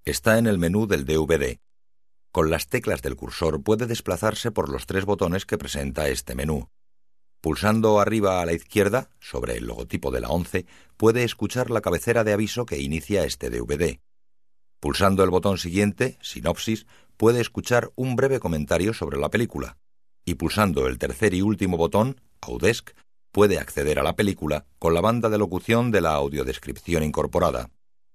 Está en el menú del DVD. Con las teclas del cursor puede desplazarse por los 3 botones que presenta este menú. Pulsando arriba a la izquierda, sobre el logotipo de la ONCE, puede escuchar la cabecera de aviso que inicia este DVD. Pulsando el botón siguiente, Sinopsis, puede escuchar un breve comentario sobre la película. Y pulsando el tercer y último botón, Audesc, puede acceder a la película con la banda de locución de la audiodescripción incorporada.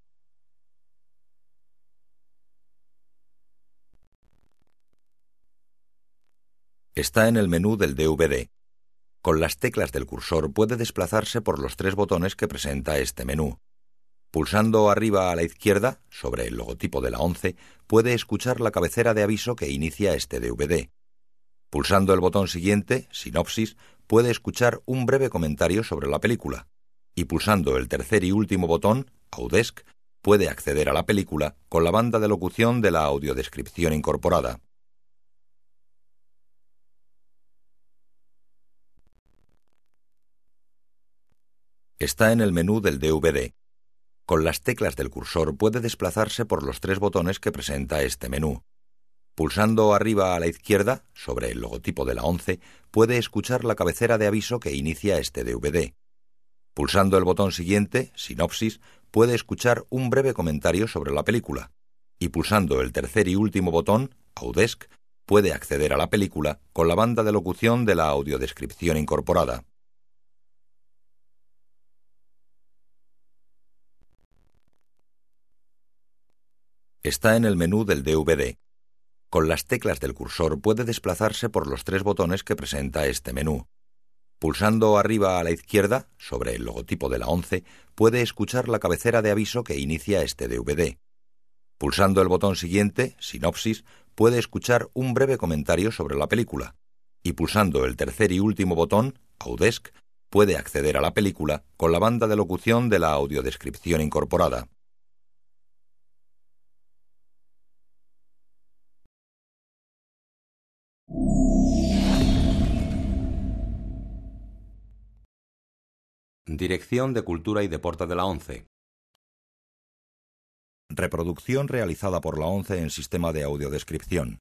Está en el menú del DVD. Con las teclas del cursor puede desplazarse por los 3 botones que presenta este menú. Pulsando arriba a la izquierda, sobre el logotipo de la ONCE, puede escuchar la cabecera de aviso que inicia este DVD. Pulsando el botón siguiente, Sinopsis, puede escuchar un breve comentario sobre la película. Y pulsando el tercer y último botón, Audesc, puede acceder a la película con la banda de locución de la audiodescripción incorporada. Está en el menú del DVD. Con las teclas del cursor puede desplazarse por los 3 botones que presenta este menú. Pulsando arriba a la izquierda, sobre el logotipo de la ONCE, puede escuchar la cabecera de aviso que inicia este DVD. Pulsando el botón siguiente, Sinopsis, puede escuchar un breve comentario sobre la película. Y pulsando el tercer y último botón, Audesc, puede acceder a la película con la banda de locución de la audiodescripción incorporada. Está en el menú del DVD. Con las teclas del cursor puede desplazarse por los 3 botones que presenta este menú. Pulsando arriba a la izquierda, sobre el logotipo de la ONCE, puede escuchar la cabecera de aviso que inicia este DVD. Pulsando el botón siguiente, Sinopsis, puede escuchar un breve comentario sobre la película. Y pulsando el tercer y último botón, Audesc, puede acceder a la película con la banda de locución de la audiodescripción incorporada. Dirección de Cultura y Deporte de la ONCE. Reproducción realizada por la ONCE en sistema de audiodescripción.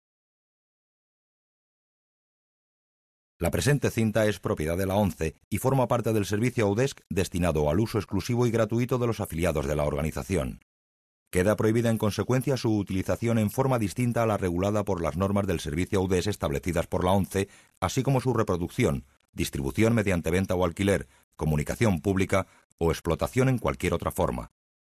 La presente cinta es propiedad de la ONCE y forma parte del servicio Audesc destinado al uso exclusivo y gratuito de los afiliados de la organización. Queda prohibida en consecuencia su utilización en forma distinta a la regulada por las normas del servicio Audesc establecidas por la ONCE, así como su reproducción, distribución mediante venta o alquiler, comunicación pública o explotación en cualquier otra forma.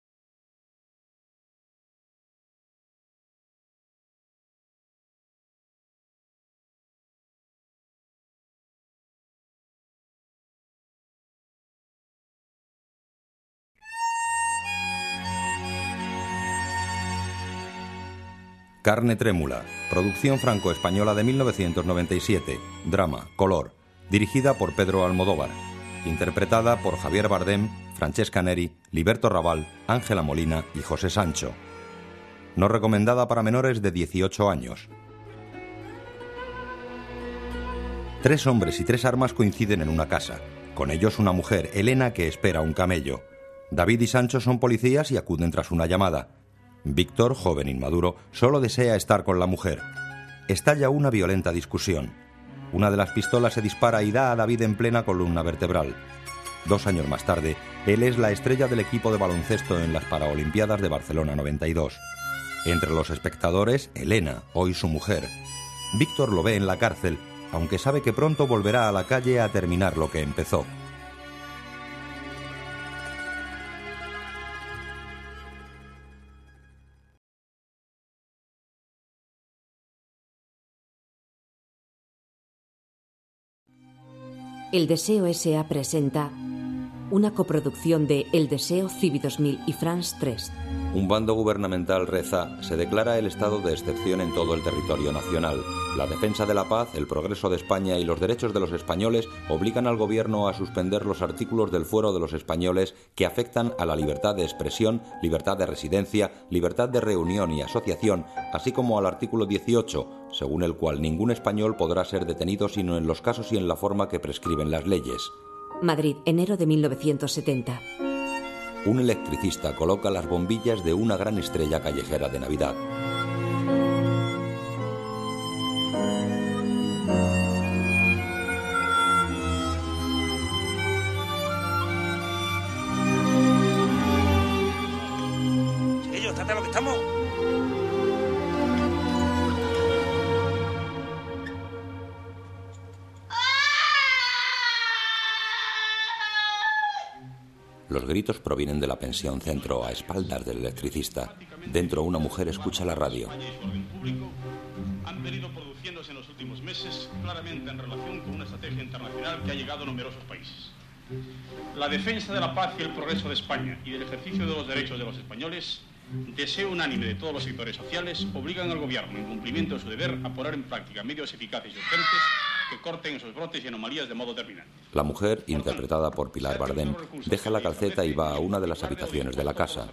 Carne trémula, producción franco-española de 1997, drama, color, dirigida por Pedro Almodóvar, interpretada por Javier Bardem, Francesca Neri, Liberto Raval, Ángela Molina y José Sancho. No recomendada para menores de 18 años. 3 hombres y 3 armas coinciden en una casa. Con ellos una mujer, Elena, que espera un camello. David y Sancho son policías y acuden tras una llamada. Víctor, joven inmaduro, solo desea estar con la mujer. Estalla una violenta discusión. Una de las pistolas se dispara y da a David en plena columna vertebral. 2 años más tarde, él es la estrella del equipo de baloncesto en las Paraolimpiadas de Barcelona 92. Entre los espectadores, Elena, hoy su mujer. Víctor lo ve en la cárcel, aunque sabe que pronto volverá a la calle a terminar lo que empezó. El Deseo S.A. presenta una coproducción de El Deseo, Civi 2000 y France 3. Un bando gubernamental reza: se declara el estado de excepción en todo el territorio nacional. La defensa de la paz, el progreso de España y los derechos de los españoles obligan al gobierno a suspender los artículos del Fuero de los Españoles que afectan a la libertad de expresión, libertad de residencia, libertad de reunión y asociación, así como al artículo 18, según el cual ningún español podrá ser detenido sino en los casos y en la forma que prescriben las leyes. Madrid, enero de 1970. Un electricista coloca las bombillas de una gran estrella callejera de Navidad. Chiquillos, trata lo que estamos. Los gritos provienen de la pensión Centro, a espaldas del electricista. Dentro, una mujer escucha la radio. Han venido produciéndose en los últimos meses claramente en relación con una estrategia internacional que ha llegado a numerosos países. La defensa de la paz y el progreso de España y del ejercicio de los derechos de los españoles, deseo unánime de todos los sectores sociales, obligan al gobierno, en cumplimiento de su deber, a poner en práctica medios eficaces y urgentes que corten esos brotes y anomalías de modo terminante. La mujer, interpretada por Pilar Bardem, deja la calceta y va a una de las habitaciones de la casa.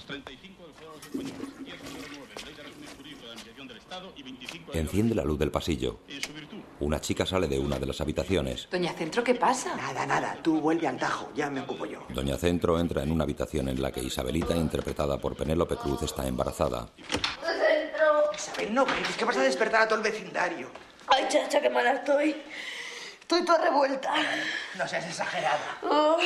Enciende la luz del pasillo. Una chica sale de una de las habitaciones. Doña Centro, ¿qué pasa? Nada, tú vuelve al tajo, ya me ocupo yo. Doña Centro entra en una habitación en la que Isabelita, interpretada por Penélope Cruz, está embarazada. Isabel, no grites, que vas a despertar a todo el vecindario. Ay, chacha, qué mala estoy. Estoy toda revuelta. No seas exagerada.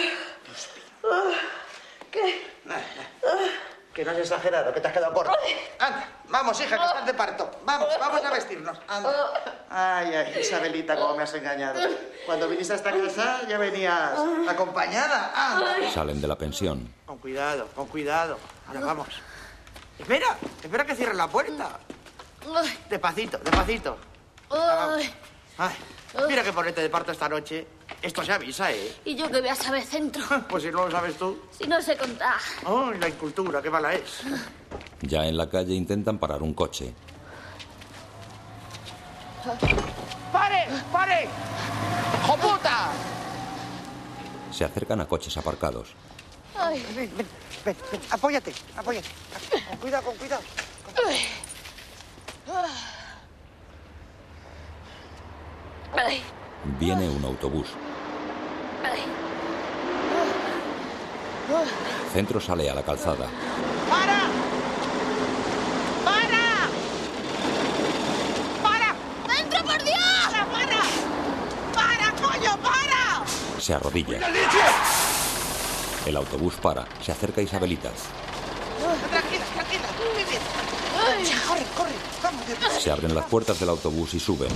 ¿Qué? Que no has exagerado, que te has quedado corto. Anda, vamos, hija, que estás de parto. Vamos a vestirnos. Anda. Ay, Isabelita, cómo me has engañado. Cuando viniste a esta casa ya venías acompañada. Anda. Salen de la pensión. Con cuidado. Ahora vamos. Espera que cierre la puerta. Despacito. Ay, mira que ponerte de parto esta noche. Esto se avisa, ¿eh? ¿Y yo qué voy a saber, Centro? Pues si no lo sabes tú. Si no sé contar. ¡Ay, la incultura, qué mala es! Ya en la calle intentan parar un coche. ¡Pare! ¡Joputa! Se acercan a coches aparcados. Ay. Ven, apóyate. Con cuidado. Ay. Viene un autobús. Ay. Centro sale a la calzada. ¡Para! ¡Centro, por Dios! ¡Para, coño, para! Se arrodilla. El autobús para. Se acerca Isabelita. Tranquila. Muy bien. Corre. Vamos, deprisa. Se abren las puertas del autobús y suben.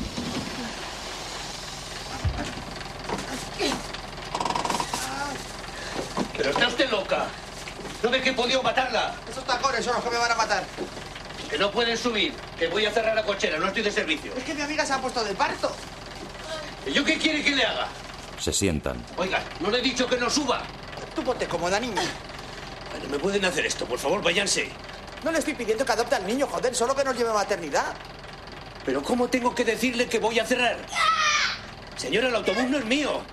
Pero está usted loca. ¿No ve que he podido matarla? Esos tacones son los que me van a matar. Que no pueden subir, que voy a cerrar la cochera, no estoy de servicio. Es que mi amiga se ha puesto de parto. ¿Y yo qué quiere que le haga? Se sientan. Oiga, no le he dicho que no suba. Tú ponte cómoda, niña. Bueno, me pueden hacer esto, por favor, váyanse. No le estoy pidiendo que adopte al niño, joder, solo que nos lleve a maternidad. Pero ¿cómo tengo que decirle que voy a cerrar? Señora, el autobús no es mío.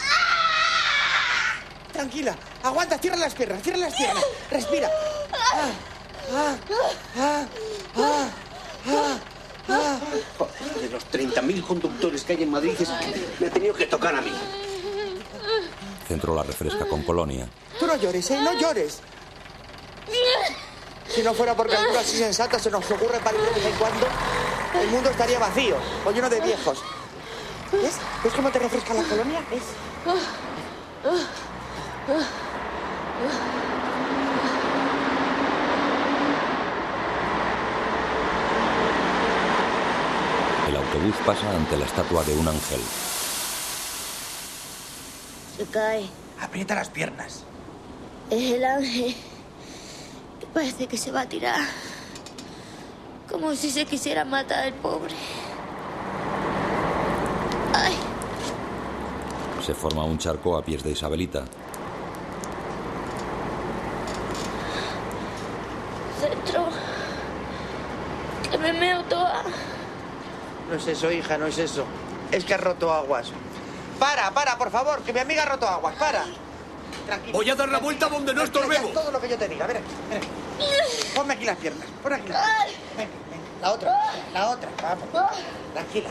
Tranquila, aguanta, cierra las piernas, respira. Joder, de los 30.000 conductores que hay en Madrid, me ha tenido que tocar a mí. Centro la refresca con colonia. Tú no llores, no llores. Si no fuera porque algo así sensato se nos ocurre parir de vez en cuando, el mundo estaría vacío o lleno de viejos. ¿Ves? ¿Ves cómo te refresca la colonia? ¿Ves? El autobús pasa ante la estatua de un ángel. Se cae. Aprieta las piernas. Es el ángel que parece que se va a tirar. Como si se quisiera matar al pobre. Ay. Se forma un charco a pies de Isabelita. Centro. Que me meo toda. No es eso, hija, no es eso. Es que has roto aguas. Para, por favor, que mi amiga ha roto aguas, para. Tranquila. Voy a dar la vuelta donde no estorbemos. Todo lo que yo te diga, ven aquí. Ponme aquí las piernas, pon aquí las piernas. Venga, la otra, vamos. Tranquila.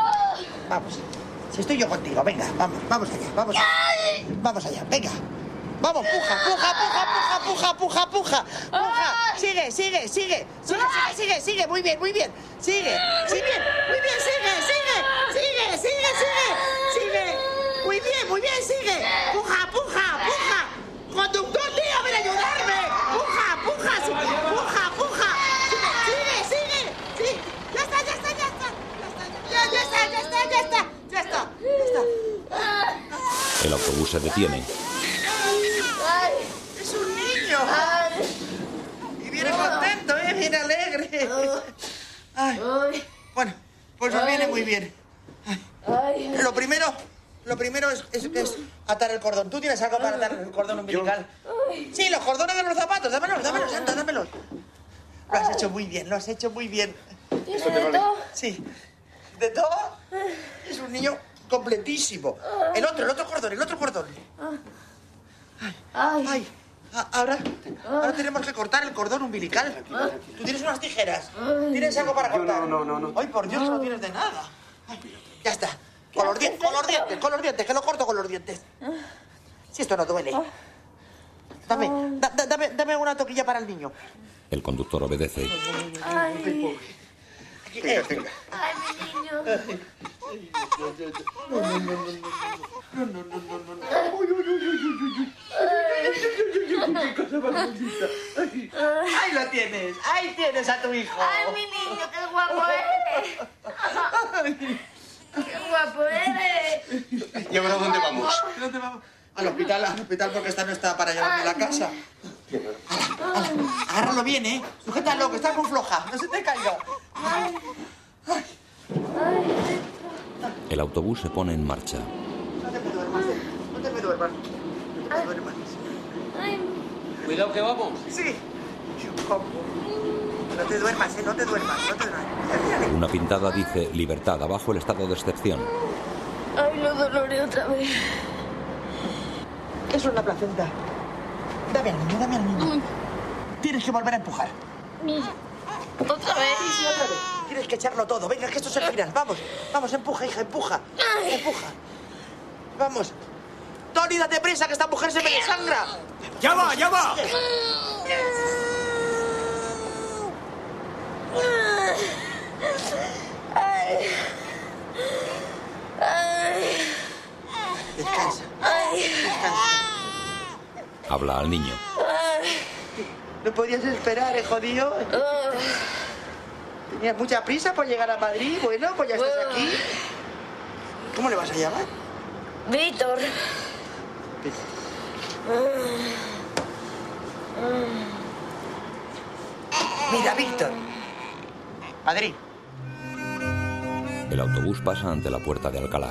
Vamos. Si estoy yo contigo, venga, vamos allá. Vamos allá, venga. Vamos, puja, puja, puja, puja, puja, puja, puja. Puja. Sigue, sigue, sigue. Sigue, sigue, sigue, sigue. Muy bien, muy bien. Sigue, sigue, muy bien, sigue, sigue. Sigue, sigue, sigue. Sigue. Muy bien, sigue. Puja, puja, puja. Conductor, tío, ven a ayudarme. Puja, puja, puja, puja. Sigue, sigue, sigue. Ya está, ya está, ya está. Ya está, ya está, ya está. Ya está, ya está. El autobús se detiene. ¡Es un niño! Y viene contento, viene alegre. Ay. Bueno, pues nos viene muy bien. Ay. Lo primero es atar el cordón. ¿Tú tienes algo para atar el cordón umbilical? Sí, los cordones de los zapatos. Dámelos, Santa, dámelos. Lo has hecho muy bien, lo has hecho muy bien. ¿Esto te vale? Sí. ¿De todo? Es un niño completísimo. El otro cordón. Ay. Ahora tenemos que cortar el cordón umbilical. Tú tienes unas tijeras. ¿Tienes algo para cortar? No. Ay, por Dios, no tienes de nada. Ay, ya está. Con los dientes, que lo corto con los dientes. Si esto no duele. Dame una toquilla para el niño. El conductor obedece. Ay. Venga. Ay, mi niño. Ahí lo tienes. Ahí tienes a tu hijo. Ay, mi niño, qué guapo eres. Qué guapo eres. ¿Y ahora dónde vamos? ¿Dónde vamos? Al hospital, porque esta no está para llevarme a la casa. Agárralo bien, ¿eh? Sujétalo, que está muy floja. No se te caiga. El autobús se pone en marcha. No te me duermas. Cuidado que vamos. Sí. No te duermas, no te duermas. Una pintada dice libertad, abajo el estado de excepción. Ay, lo doloré otra vez. Eso es la placenta. Dame al niño. Tienes que volver a empujar. ¿Otra vez? Sí, otra vez. Tienes que echarlo todo. Venga, que esto es el final. Vamos, empuja, hija, empuja. Vamos. Tony, date prisa, que esta mujer se me desangra. ¡Ya va! Descansa. Habla al niño. ¿No podías esperar, jodido? ¿Tenías mucha prisa por llegar a Madrid? Bueno, pues ya estás aquí. ¿Cómo le vas a llamar? Víctor. Mira, Víctor. Madrid. El autobús pasa ante la puerta de Alcalá.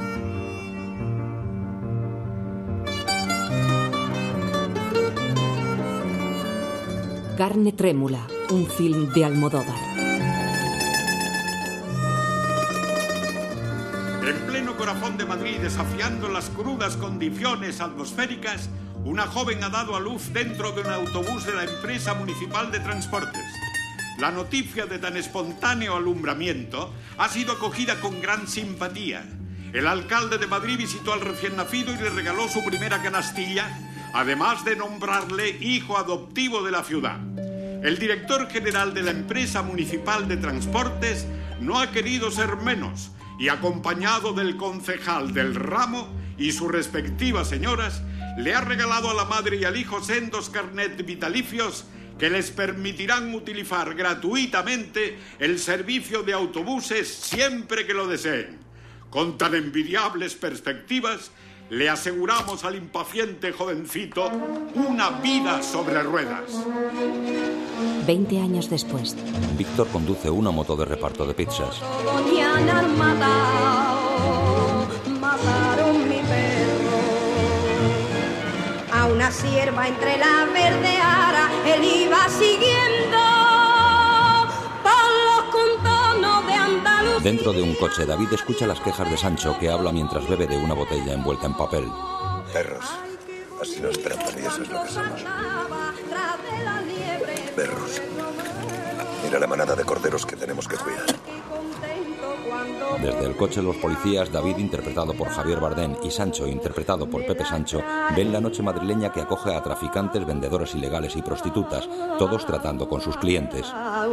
Carne trémula, un film de Almodóvar. En pleno corazón de Madrid, desafiando las crudas condiciones atmosféricas, una joven ha dado a luz dentro de un autobús de la empresa municipal de transportes. La noticia de tan espontáneo alumbramiento ha sido acogida con gran simpatía. El alcalde de Madrid visitó al recién nacido y le regaló su primera canastilla, además de nombrarle hijo adoptivo de la ciudad. El director general de la empresa municipal de transportes no ha querido ser menos y, acompañado del concejal del ramo y sus respectivas señoras, le ha regalado a la madre y al hijo sendos carnet vitalicios que les permitirán utilizar gratuitamente el servicio de autobuses siempre que lo deseen. Con tan envidiables perspectivas, le aseguramos al impaciente jovencito una vida sobre ruedas. 20 años después. Víctor conduce una moto de reparto de pizzas. Mataron mi perro. A una sierva entre la verdeara, él iba siguiendo por los contornos de Andalucía. Dentro de un coche, David escucha las quejas de Sancho, que habla mientras bebe de una botella envuelta en papel. Perros. Así nos tratan y eso es lo que somos. Perros. Mira la manada de corderos que tenemos que cuidar. Desde el coche los policías, David, interpretado por Javier Bardem, y Sancho, interpretado por Pepe Sancho, ven la noche madrileña que acoge a traficantes, vendedores ilegales y prostitutas, todos tratando con sus clientes.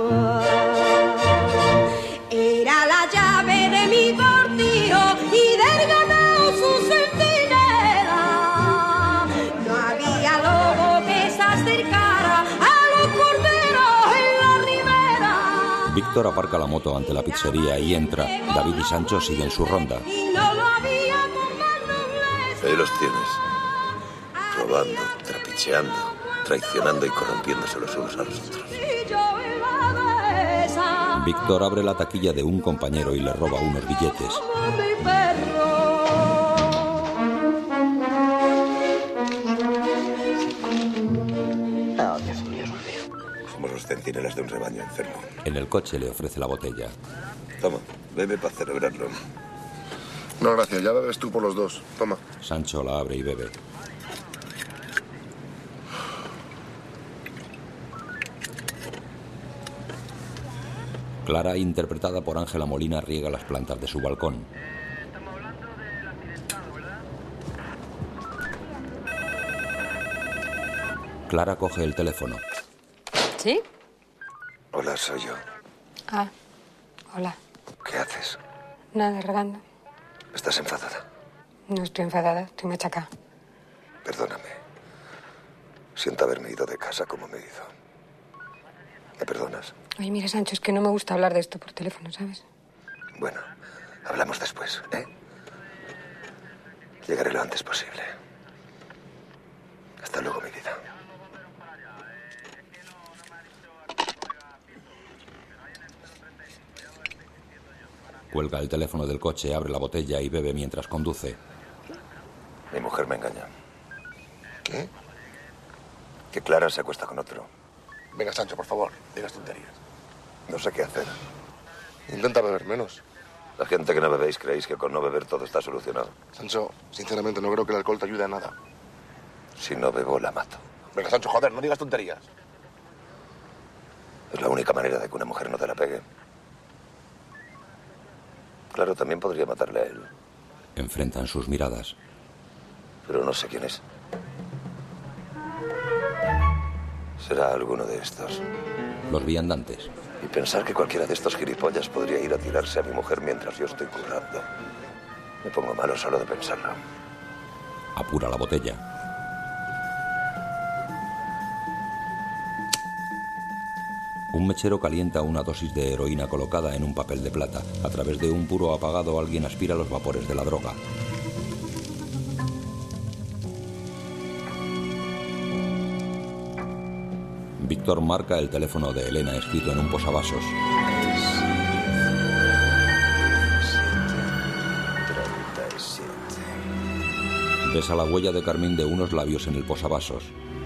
Era la llave de mi cortijo y del ganado su centinela. No había lobo que se acercara a los corderos en la ribera. Víctor aparca la moto ante la pizzería y entra. David y Sancho siguen su ronda. Y no lo había con más nobleza. Ahí los tienes. Robando, trapicheando, traicionando y corrompiéndose los unos a los otros. Y yo en la mesa, Víctor abre la taquilla de un compañero y le roba unos billetes. como mi perro. Oh, Dios mío. Somos los centinelas de un rebaño enfermo. En el coche le ofrece la botella. Toma, bebe para celebrarlo. No, gracias. Ya bebes tú por los dos. Toma. Sancho la abre y bebe. Clara, interpretada por Ángela Molina, riega las plantas de su balcón. Clara coge el teléfono. ¿Sí? Hola, soy yo. Ah, hola. ¿Qué haces? Nada, regando. ¿Estás enfadada? No estoy enfadada, estoy machaca. Perdóname. Siento haberme ido de casa como me he ido. ¿Me perdonas? Oye, mira, Sancho, es que no me gusta hablar de esto por teléfono, ¿sabes? Bueno, hablamos después, ¿eh? Llegaré lo antes posible. Hasta luego, mi vida. Cuelga el teléfono del coche, abre la botella y bebe mientras conduce. Mi mujer me engaña. ¿Qué? Que Clara se acuesta con otro. Venga, Sancho, por favor. Digas tonterías. No sé qué hacer. Intenta beber menos. La gente que no bebéis creéis que con no beber todo está solucionado. Sancho, sinceramente, no creo que el alcohol te ayude a nada. Si no bebo, la mato. Venga, Sancho, joder, no digas tonterías. Es la única manera de que una mujer no te la pegue. Claro, también podría matarle a él. Enfrentan sus miradas. Pero no sé quién es. Será alguno de estos. Los viandantes. Y pensar que cualquiera de estos gilipollas podría ir a tirarse a mi mujer mientras yo estoy currando. Me pongo malo solo de pensarlo. Apura la botella. Un mechero calienta una dosis de heroína colocada en un papel de plata. A través de un puro apagado, alguien aspira los vapores de la droga. Víctor marca el teléfono de Elena escrito en un posavasos. 37. Besa la huella de carmín de unos labios en el posavasos.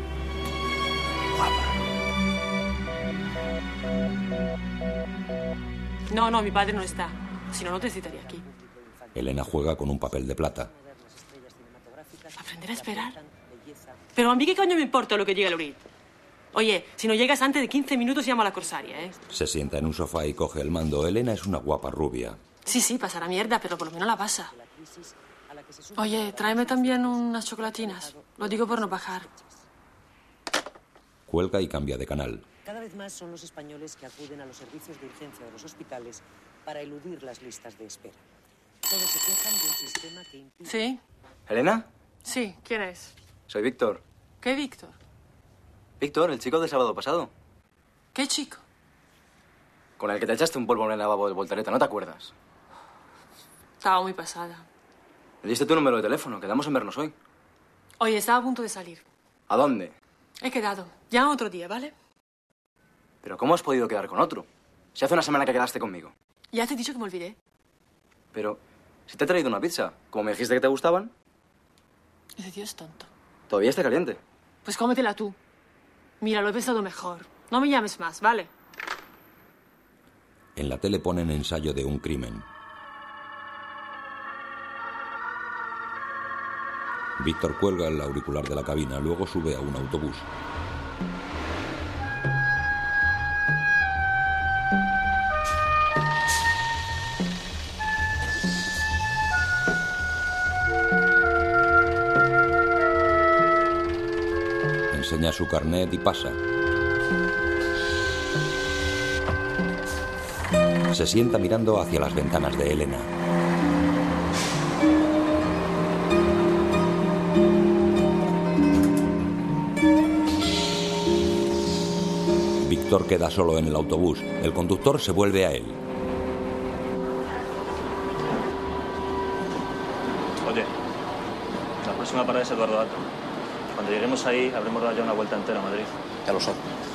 No, mi padre no está. Si no, no te citaría aquí. Elena juega con un papel de plata. ¿Aprender a esperar? Pero a mí qué coño me importa lo que diga Lorit. Oye, si no llegas antes de 15 minutos, llama a la corsaria, ¿eh? Se sienta en un sofá y coge el mando. Elena es una guapa rubia. Sí, pasará mierda, pero por lo menos la pasa. Oye, tráeme también unas chocolatinas. Lo digo por no bajar. Cuelga y cambia de canal. Cada vez más son los españoles que acuden a los servicios de urgencia de los hospitales para eludir las listas de espera. Todos se quejan de un sistema que impide... ¿Sí? ¿Elena? Sí, ¿quién es? Soy Víctor. ¿Qué Víctor? Víctor, el chico del sábado pasado. ¿Qué chico? Con el que te echaste un polvo en el lavabo de Voltareta, ¿no te acuerdas? Estaba muy pasada. Me diste tu número de teléfono, quedamos en vernos hoy. Oye, estaba a punto de salir. ¿A dónde? He quedado. Ya otro día, ¿vale? ¿Pero cómo has podido quedar con otro? Si hace una semana que quedaste conmigo. Ya te he dicho que me olvidé. Pero, si te he traído una pizza, como me dijiste que te gustaban... Ese tío es tonto. Todavía está caliente. Pues cómetela tú. Mira, lo he pensado mejor. No me llames más, ¿vale? En la tele ponen ensayo de un crimen. Víctor cuelga el auricular de la cabina, luego sube a un autobús. Escanea su carnet y pasa. Se sienta mirando hacia las ventanas de Elena. Víctor queda solo en el autobús. El conductor se vuelve a él. Oye, la próxima parada es Eduardo Dato. Cuando lleguemos ahí, habremos dado ya una vuelta entera a Madrid. Ya lo sé.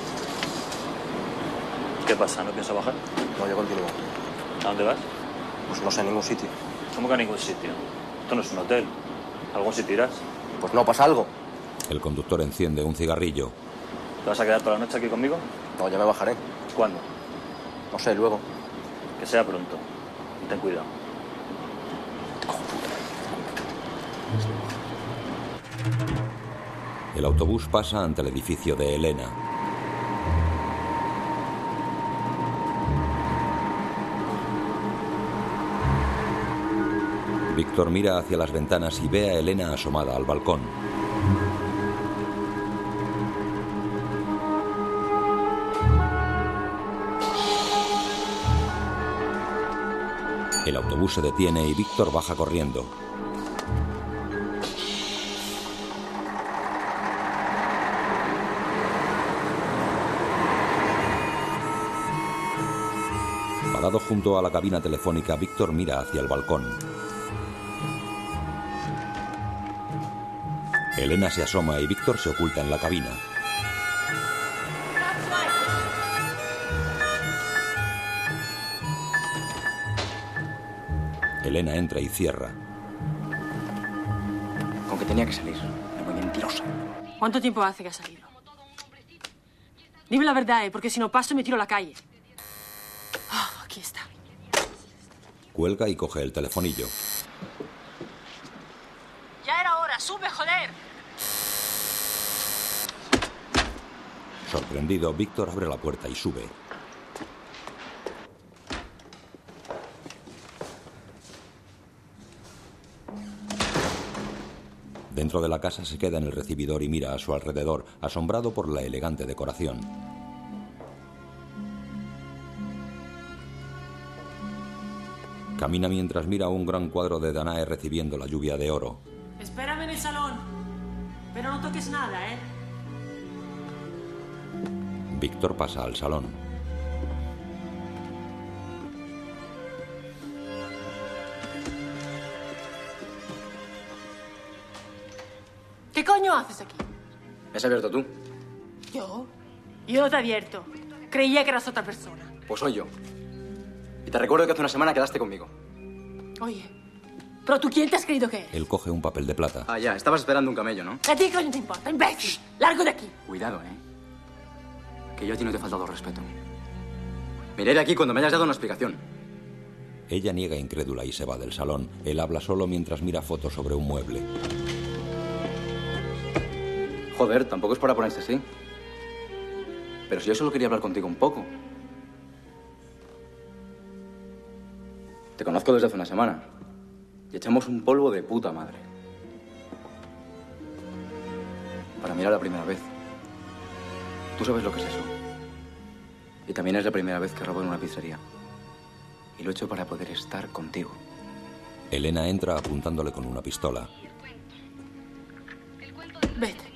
¿Qué pasa? ¿No piensas bajar? No, yo continúo. ¿A dónde vas? Pues no sé, a ningún sitio. ¿Cómo que a ningún sitio? Esto no es un hotel. ¿A algún sitio irás? Pues no, pasa algo. El conductor enciende un cigarrillo. ¿Te vas a quedar toda la noche aquí conmigo? No, ya me bajaré. ¿Cuándo? No sé, luego. Que sea pronto. Y ten cuidado. El autobús pasa ante el edificio de Elena. Víctor mira hacia las ventanas y ve a Elena asomada al balcón. El autobús se detiene y Víctor baja corriendo. Parado junto a la cabina telefónica, Víctor mira hacia el balcón. Elena se asoma y Víctor se oculta en la cabina. Elena entra y cierra. Con que tenía que salir. Era muy mentirosa. ¿Cuánto tiempo hace que ha salido? Dime la verdad, porque si no paso me tiro a la calle. Oh, aquí está. Cuelga y coge el telefonillo. Ya era hora, sube, joder. Sorprendido, Víctor abre la puerta y sube. Dentro de la casa se queda en el recibidor y mira a su alrededor, asombrado por la elegante decoración. Camina mientras mira un gran cuadro de Danae recibiendo la lluvia de oro. Espérame en el salón. Pero no toques nada, ¿eh? Víctor pasa al salón. ¿Qué coño haces aquí? ¿Me has abierto tú? ¿Yo? Yo no te abierto. Creía que eras otra persona. Pues soy yo. Y te recuerdo que hace una semana quedaste conmigo. Oye, ¿pero tú quién te has creído que eres? Él coge un papel de plata. Ah, ya. Estabas esperando un camello, ¿no? ¿A ti qué coño te importa, imbécil? ¡Largo de aquí! Cuidado, ¿eh? Que yo a ti no te he faltado respeto. Me iré de aquí cuando me hayas dado una explicación. Ella niega incrédula y se va del salón. Él habla solo mientras mira fotos sobre un mueble. Joder, tampoco es para ponerse así. Pero si yo solo quería hablar contigo un poco. Te conozco desde hace una semana. Y echamos un polvo de puta madre. Para mí era la primera vez. Tú sabes lo que es eso. Y también es la primera vez que robo en una pizzería. Y lo he hecho para poder estar contigo. Elena entra apuntándole con una pistola. Vete.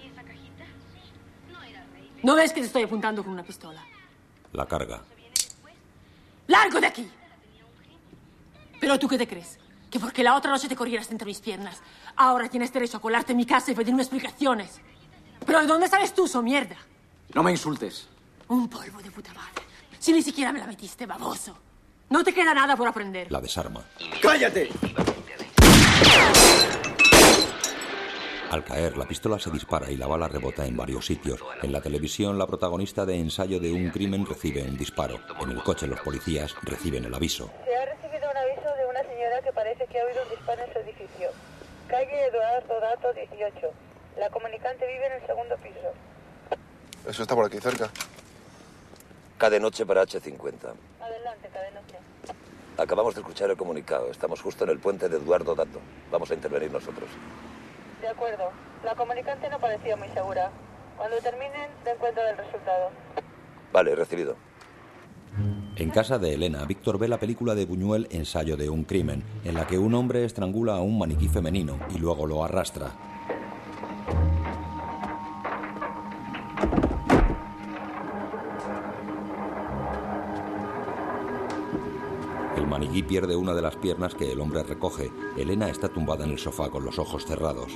¿No ves que te estoy apuntando con una pistola? La carga. ¡Largo de aquí! ¿Pero tú qué te crees? ¿Que porque la otra noche te corrieras entre mis piernas, ahora tienes derecho a colarte en mi casa y pedirme explicaciones? ¿Pero de dónde sabes tú, so mierda? No me insultes. Un polvo de puta madre. Si ni siquiera me la metiste, baboso. No te queda nada por aprender. La desarma. ¡Cállate! Al caer, la pistola se dispara y la bala rebota en varios sitios. En la televisión, la protagonista de Ensayo de un crimen recibe un disparo. En el coche, los policías reciben el aviso. Se ha recibido un aviso de una señora que parece que ha oído un disparo en su edificio. Calle Eduardo Dato, 18. La comunicante vive en el segundo piso. Eso está por aquí cerca. Cada noche para H50. Adelante, cadenoche. Acabamos de escuchar el comunicado. Estamos justo en el puente de Eduardo Dato. Vamos a intervenir nosotros. De acuerdo. La comunicante no parecía muy segura. Cuando terminen, den cuenta del resultado. Vale, recibido. En casa de Elena, Víctor ve la película de Buñuel Ensayo de un crimen, en la que un hombre estrangula a un maniquí femenino y luego lo arrastra. El maniquí pierde una de las piernas que el hombre recoge. Elena está tumbada en el sofá con los ojos cerrados.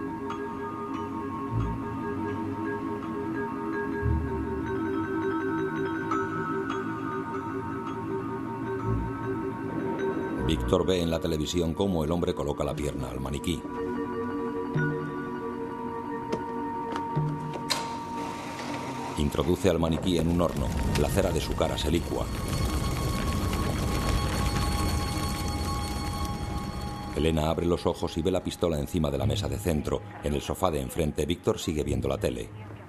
Víctor ve en la televisión cómo el hombre coloca la pierna al maniquí. Introduce al maniquí en un horno. La cera de su cara se licúa. Elena abre los ojos y ve la pistola encima de la mesa de centro. En el sofá de enfrente, Víctor sigue viendo la tele.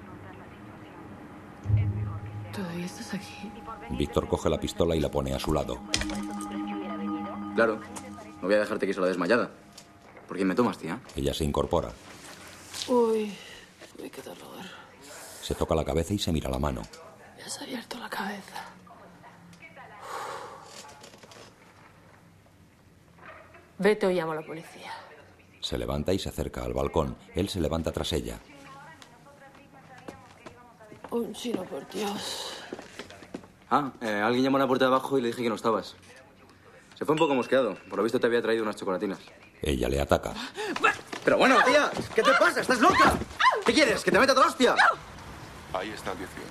¿Todavía estás aquí? Víctor coge la pistola y la pone a su lado. Claro, no voy a dejarte que se la desmayada. ¿Por quién me tomas, tía? Ella se incorpora. Uy, qué dolor. Se toca la cabeza y se mira la mano. Me has abierto la cabeza. Vete o llamo a la policía. Se levanta y se acerca al balcón. Él se levanta tras ella. Un chino, por Dios. Alguien llamó a la puerta de abajo y le dije que no estabas. Se fue un poco mosqueado. Por lo visto te había traído unas chocolatinas. Ella le ataca. Pero bueno, tía, ¿qué te pasa? ¿Estás loca? ¿Qué quieres? ¿Que te meta otra hostia? Ahí está el 18.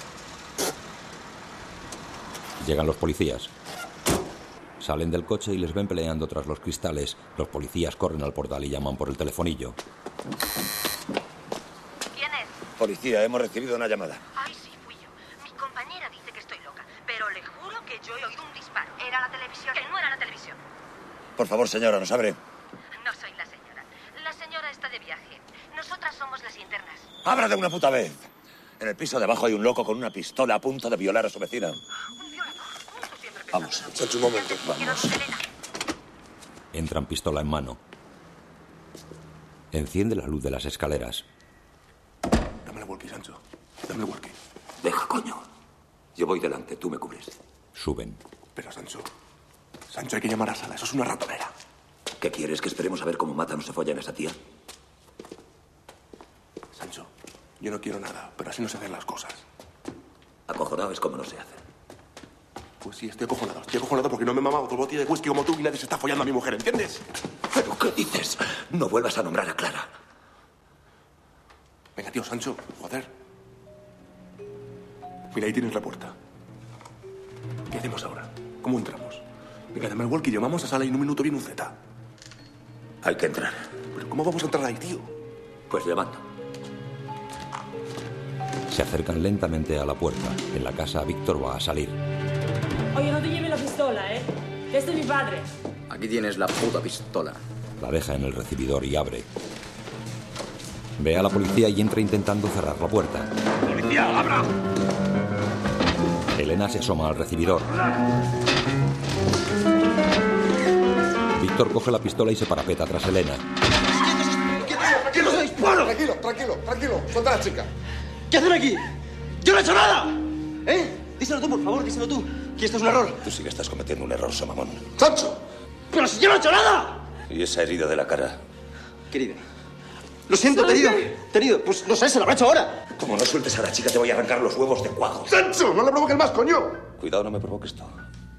Llegan los policías. Salen del coche y les ven peleando tras los cristales. Los policías corren al portal y llaman por el telefonillo. ¿Quién es? Policía, hemos recibido una llamada. Ay, sí, fui yo. Mi compañera dice que estoy loca, pero le juro que yo he oído un disparo. Era la televisión. Que no era la televisión. Por favor, señora, ¿nos abre? No soy la señora. La señora está de viaje. Nosotras somos las internas. ¡Abra de una puta vez! En el piso de abajo hay un loco con una pistola a punto de violar a su vecina. Vamos. Sancho, un momento. Vamos. Entran pistola en mano. Enciende la luz de las escaleras. Dame el walkie, Sancho. Dame el walkie. Deja, coño. Yo voy delante, tú me cubres. Suben. Pero, Sancho, hay que llamar a Sala. Eso es una ratonera. ¿Qué quieres? ¿Que esperemos a ver cómo matan o se follan a esa tía? Sancho, yo no quiero nada, pero así no se hacen las cosas. Acojonado es como no se hacen. Pues sí, estoy acojonado. Estoy acojonado porque no me he mamado otro botella de whisky como tú y nadie se está follando a mi mujer, ¿entiendes? ¿Pero qué dices? No vuelvas a nombrar a Clara. Venga, tío, Sancho, joder. Mira, ahí tienes la puerta. ¿Qué hacemos ahora? ¿Cómo entramos? Venga, dame el walkie, llamamos a Sala y en un minuto viene un Z. Hay que entrar. ¿Pero cómo vamos a entrar ahí, tío? Pues llamando. Se acercan lentamente a la puerta. En la casa, Víctor va a salir. Oye, no te lleves la pistola, ¿eh? Que este es mi padre. Aquí tienes la puta pistola. La deja en el recibidor y abre. Ve a la policía y entra intentando cerrar la puerta. ¡Policía, abra! Elena se asoma al recibidor. Víctor coge la pistola y se parapeta tras Elena. ¡Que no se disparo! Tranquilo. Suelta a la chica. ¿Qué hacen aquí? ¡Yo no he hecho nada! ¿Eh? Díselo tú, por favor, díselo tú. Que esto es un error. Tú sí que estás cometiendo un error, Somamón. ¡Sancho! ¡Pero si yo no he hecho nada! ¿Y esa herida de la cara? Querida. Lo siento, te he herido. Pues no sé, se lo habrá hecho ahora. Como no sueltes a la chica, te voy a arrancar los huevos de cuajo. ¡Sancho! ¡No le provoques más, coño! Cuidado, no me provoques tú.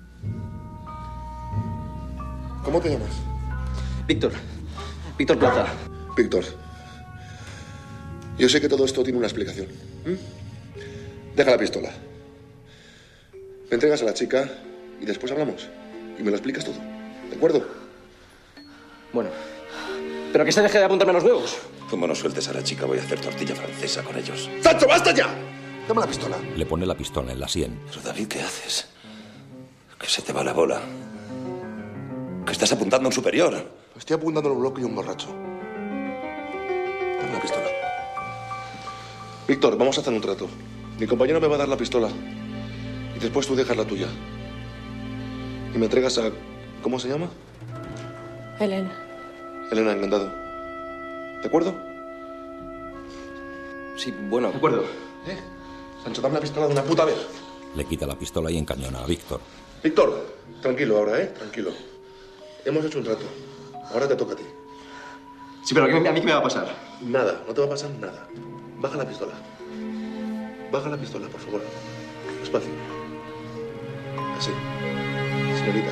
¿Cómo te llamas? Víctor. Víctor Plaza. Víctor. Yo sé que todo esto tiene una explicación. Deja la pistola. Me entregas a la chica y después hablamos. Y me lo explicas todo. ¿De acuerdo? Bueno. Pero que se deje de apuntarme a los huevos. Como no sueltes a la chica, voy a hacer tortilla francesa con ellos. ¡Sancho, basta ya! Dame la pistola. Le pone la pistola en la sien. Pero, David, ¿qué haces? Que se te va la bola. Que estás apuntando a un superior. Estoy apuntando a un loco y a un borracho. Dame la pistola. Víctor, vamos a hacer un trato. Mi compañero me va a dar la pistola. Y después tú dejas la tuya. Y me entregas a... ¿Cómo se llama? Elena. Elena, encantado. ¿De acuerdo? Sí, bueno. De acuerdo. Sancho, dame la pistola de una puta vez. Le quita la pistola y encañona a Víctor. Víctor, tranquilo ahora, tranquilo. Hemos hecho un trato. Ahora te toca a ti. Sí, pero ¿a mí qué me va a pasar? Nada, no te va a pasar nada. Baja la pistola. Baja la pistola, por favor. Despacio. Así. Señorita.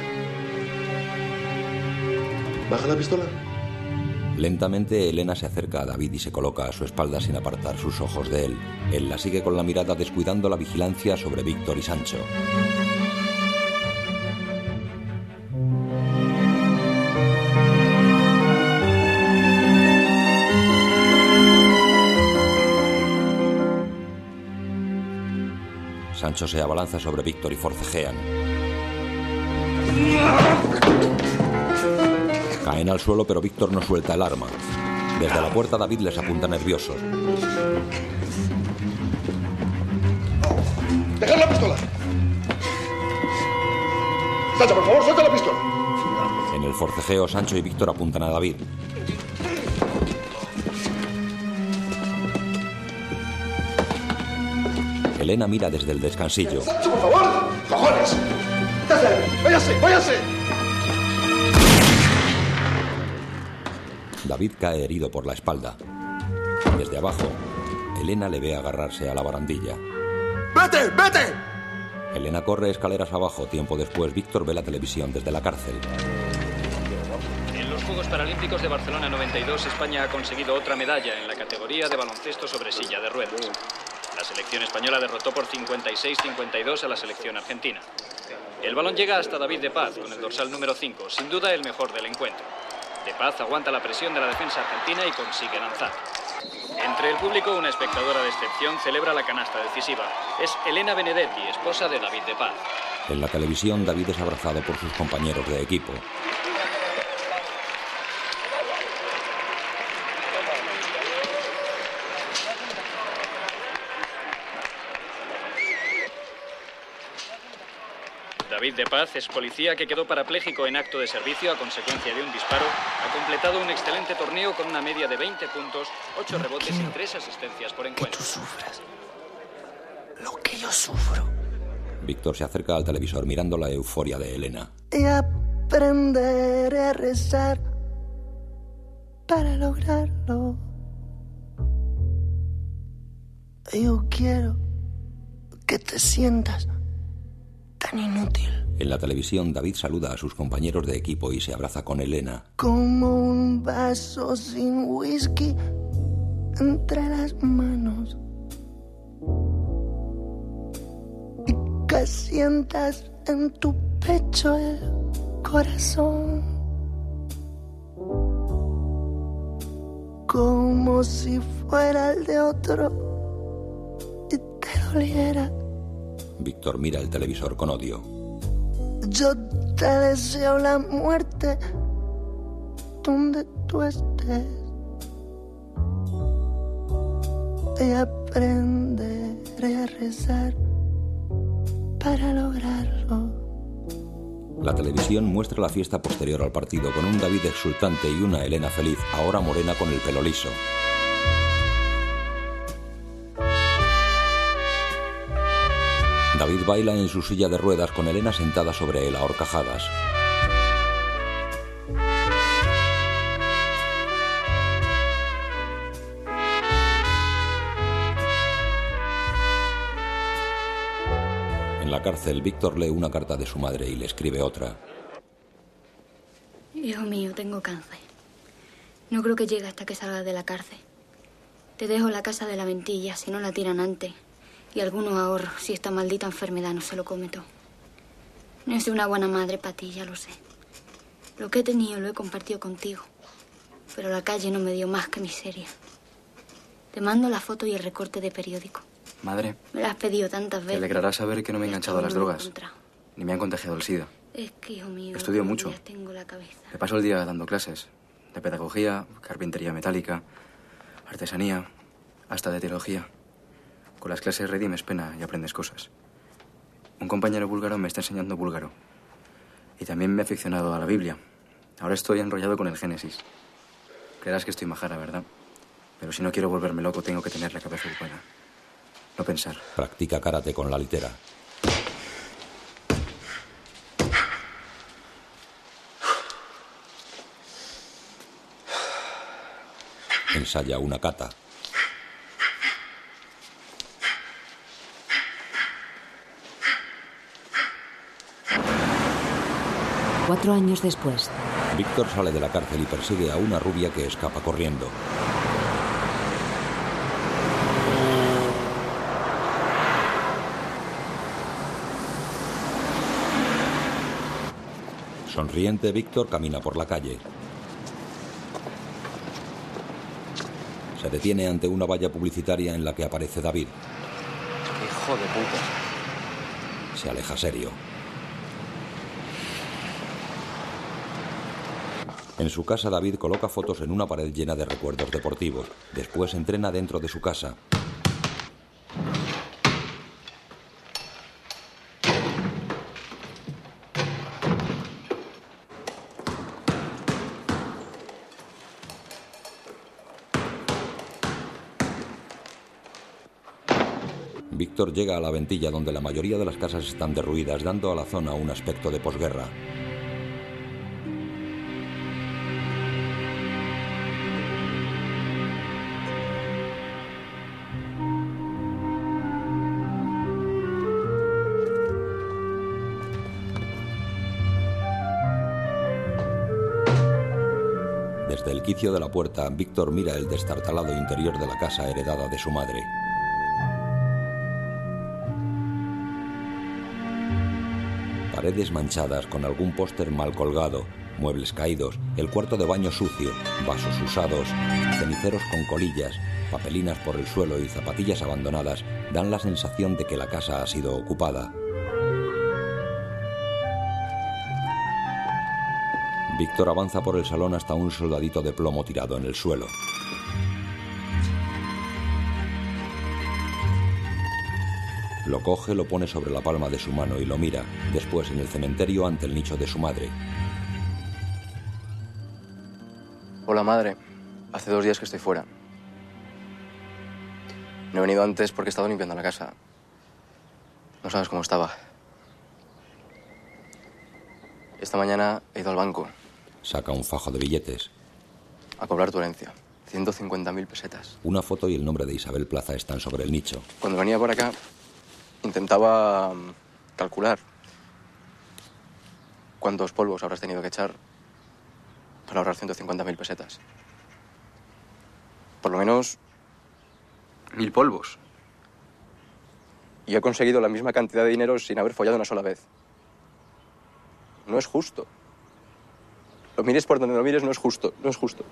Baja la pistola. Lentamente, Elena se acerca a David y se coloca a su espalda sin apartar sus ojos de él. Él la sigue con la mirada, descuidando la vigilancia sobre Víctor y Sancho. Sancho se abalanza sobre Víctor y forcejean. Caen al suelo, pero Víctor no suelta el arma. Desde la puerta David les apunta nerviosos. ¡Dejad la pistola! Sancho, por favor, suelta la pistola. En el forcejeo, Sancho y Víctor apuntan a David. Elena mira desde el descansillo. ¡Sancho, por favor! ¡Cojones! ¡Váyase! ¡Váyase! David cae herido por la espalda. Desde abajo, Elena le ve agarrarse a la barandilla. ¡Vete! ¡Vete! Elena corre escaleras abajo. Tiempo después, Víctor ve la televisión desde la cárcel. En los Juegos Paralímpicos de Barcelona 92, España ha conseguido otra medalla en la categoría de baloncesto sobre silla de ruedas. La selección española derrotó por 56-52 a la selección argentina. El balón llega hasta David de Paz con el dorsal número 5, sin duda el mejor del encuentro. De Paz aguanta la presión de la defensa argentina y consigue lanzar. Entre el público, una espectadora de excepción celebra la canasta decisiva. Es Elena Benedetti, esposa de David de Paz. En la televisión, David es abrazado por sus compañeros de equipo. David de Paz es policía que quedó parapléjico en acto de servicio a consecuencia de un disparo. Ha completado un excelente torneo con una media de 20 puntos, 8 rebotes y 3 asistencias por encuentro. Que tú sufras lo que yo sufro. Víctor se acerca al televisor mirando la euforia de Elena. Y aprenderé a rezar para lograrlo. Yo quiero que te sientas tan inútil. En la televisión, David saluda a sus compañeros de equipo y se abraza con Elena. Como un vaso sin whisky entre las manos. Y que sientas en tu pecho el corazón. Como si fuera el de otro y te doliera. Víctor mira el televisor con odio. Yo te deseo la muerte donde tú estés. Y aprenderé a rezar para lograrlo. La televisión muestra la fiesta posterior al partido con un David exultante y una Elena feliz, ahora morena con el pelo liso. David baila en su silla de ruedas con Elena sentada sobre él a horcajadas. En la cárcel, Víctor lee una carta de su madre y le escribe otra. Hijo mío, tengo cáncer. No creo que llegue hasta que salga de la cárcel. Te dejo la casa de la Ventilla si no la tiran antes. Y algunos ahorros si esta maldita enfermedad no se lo come todo. No soy una buena madre para ti, ya lo sé. Lo que he tenido lo he compartido contigo. Pero la calle no me dio más que miseria. Te mando la foto y el recorte de periódico. Madre, Me la has pedido tantas te veces. alegrará saber que no me he enganchado a las no lo he drogas. encontrado. Ni me han contagiado el SIDA. Es que, hijo mío, Estudio mucho. ya tengo la cabeza. Me paso el día dando clases. De pedagogía, carpintería metálica, artesanía, hasta de teología. Con las clases redimes pena y aprendes cosas. Un compañero búlgaro me está enseñando búlgaro. Y también me he aficionado a la Biblia. Ahora estoy enrollado con el Génesis. Creerás que estoy majara, ¿verdad? Pero si no quiero volverme loco, tengo que tener la cabeza ocupada. No pensar. Practica karate con la litera. Ensaya una kata. Cuatro años después. Víctor sale de la cárcel y persigue a una rubia que escapa corriendo. Sonriente, Víctor camina por la calle. Se detiene ante una valla publicitaria en la que aparece David. Hijo de puta. Se aleja serio. En su casa, David coloca fotos en una pared llena de recuerdos deportivos. Después entrena dentro de su casa. Víctor llega a la Ventilla, donde la mayoría de las casas están derruidas, dando a la zona un aspecto de posguerra. Desde el quicio de la puerta, Víctor mira el destartalado interior de la casa heredada de su madre. Paredes manchadas con algún póster mal colgado, muebles caídos, el cuarto de baño sucio, vasos usados, ceniceros con colillas, papelinas por el suelo y zapatillas abandonadas dan la sensación de que la casa ha sido ocupada. Víctor avanza por el salón hasta un soldadito de plomo tirado en el suelo. Lo coge, lo pone sobre la palma de su mano y lo mira, después en el cementerio ante el nicho de su madre. Hola, madre. Hace 2 días que estoy fuera. No he venido antes porque he estado limpiando la casa. No sabes cómo estaba. Esta mañana he ido al banco. Saca un fajo de billetes. A cobrar tu herencia. 150.000 pesetas. Una foto y el nombre de Isabel Plaza están sobre el nicho. Cuando venía por acá, intentaba calcular cuántos polvos habrás tenido que echar para ahorrar 150.000 pesetas. Por lo menos 1000 polvos. Y he conseguido la misma cantidad de dinero sin haber follado una sola vez. No es justo. Lo mires por donde lo mires, no es justo. No es justo.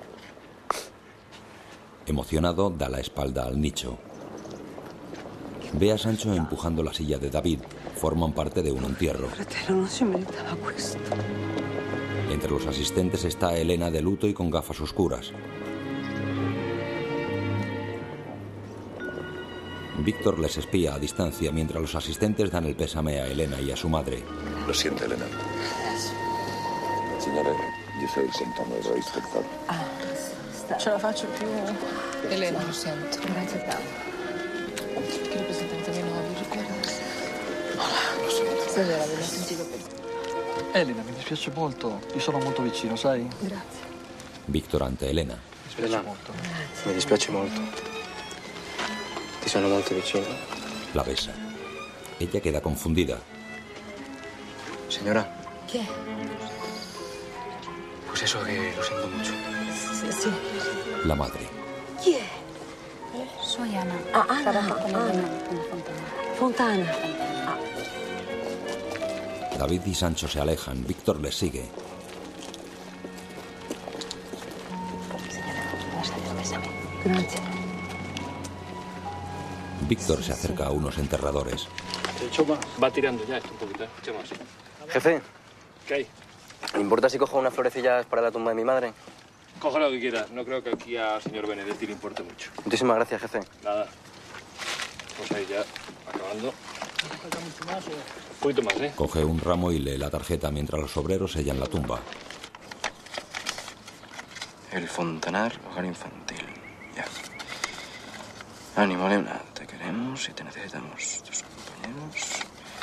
Emocionado, da la espalda al nicho. Ve a Sancho empujando la silla de David. Forman parte de un entierro. Fratello, non si meritava questo. Entre los asistentes está Elena de luto y con gafas oscuras. Víctor les espía a distancia mientras los asistentes dan el pésame a Elena y a su madre. Lo siento, Elena. Signore, io sono il centomero ispettore. Ce la faccio più. Elena, lo sento. Grazie tanto. Che rappresentante di nuovi, ricordas? Lo sento. Stasera ve l'ho sentito per... Elena, mi dispiace molto. Io sono molto vicino, sai? Grazie. Víctor ante Elena. Elena, mi dispiace molto. Ti sono molto vicino. La besa. Ella queda confundida. Señora. ¿Qué? Pues eso, que lo siento mucho. Sí. La madre. Chi è? Soy Ana. Ah, Ana. Trabajo con Ana. Elena en la fontana. Fontana. David y Sancho se alejan. Víctor les sigue. Grazie. Víctor se acerca a unos enterradores. De hecho, va tirando ya esto un poquito, ¿eh? Más. Jefe, ¿Qué hay? ¿me importa si cojo unas florecillas para la tumba de mi madre? Coge lo que quieras. No creo que aquí al señor Benedetti le importe mucho. Muchísimas gracias, jefe. Nada. Pues ahí ya, acabando. Un poquito más, ¿eh? Coge un ramo y lee la tarjeta mientras los obreros sellan la tumba. El Fontanar, hogar infantil. Ya. Ánimo, Elena. Te queremos y te necesitamos. Tus compañeros.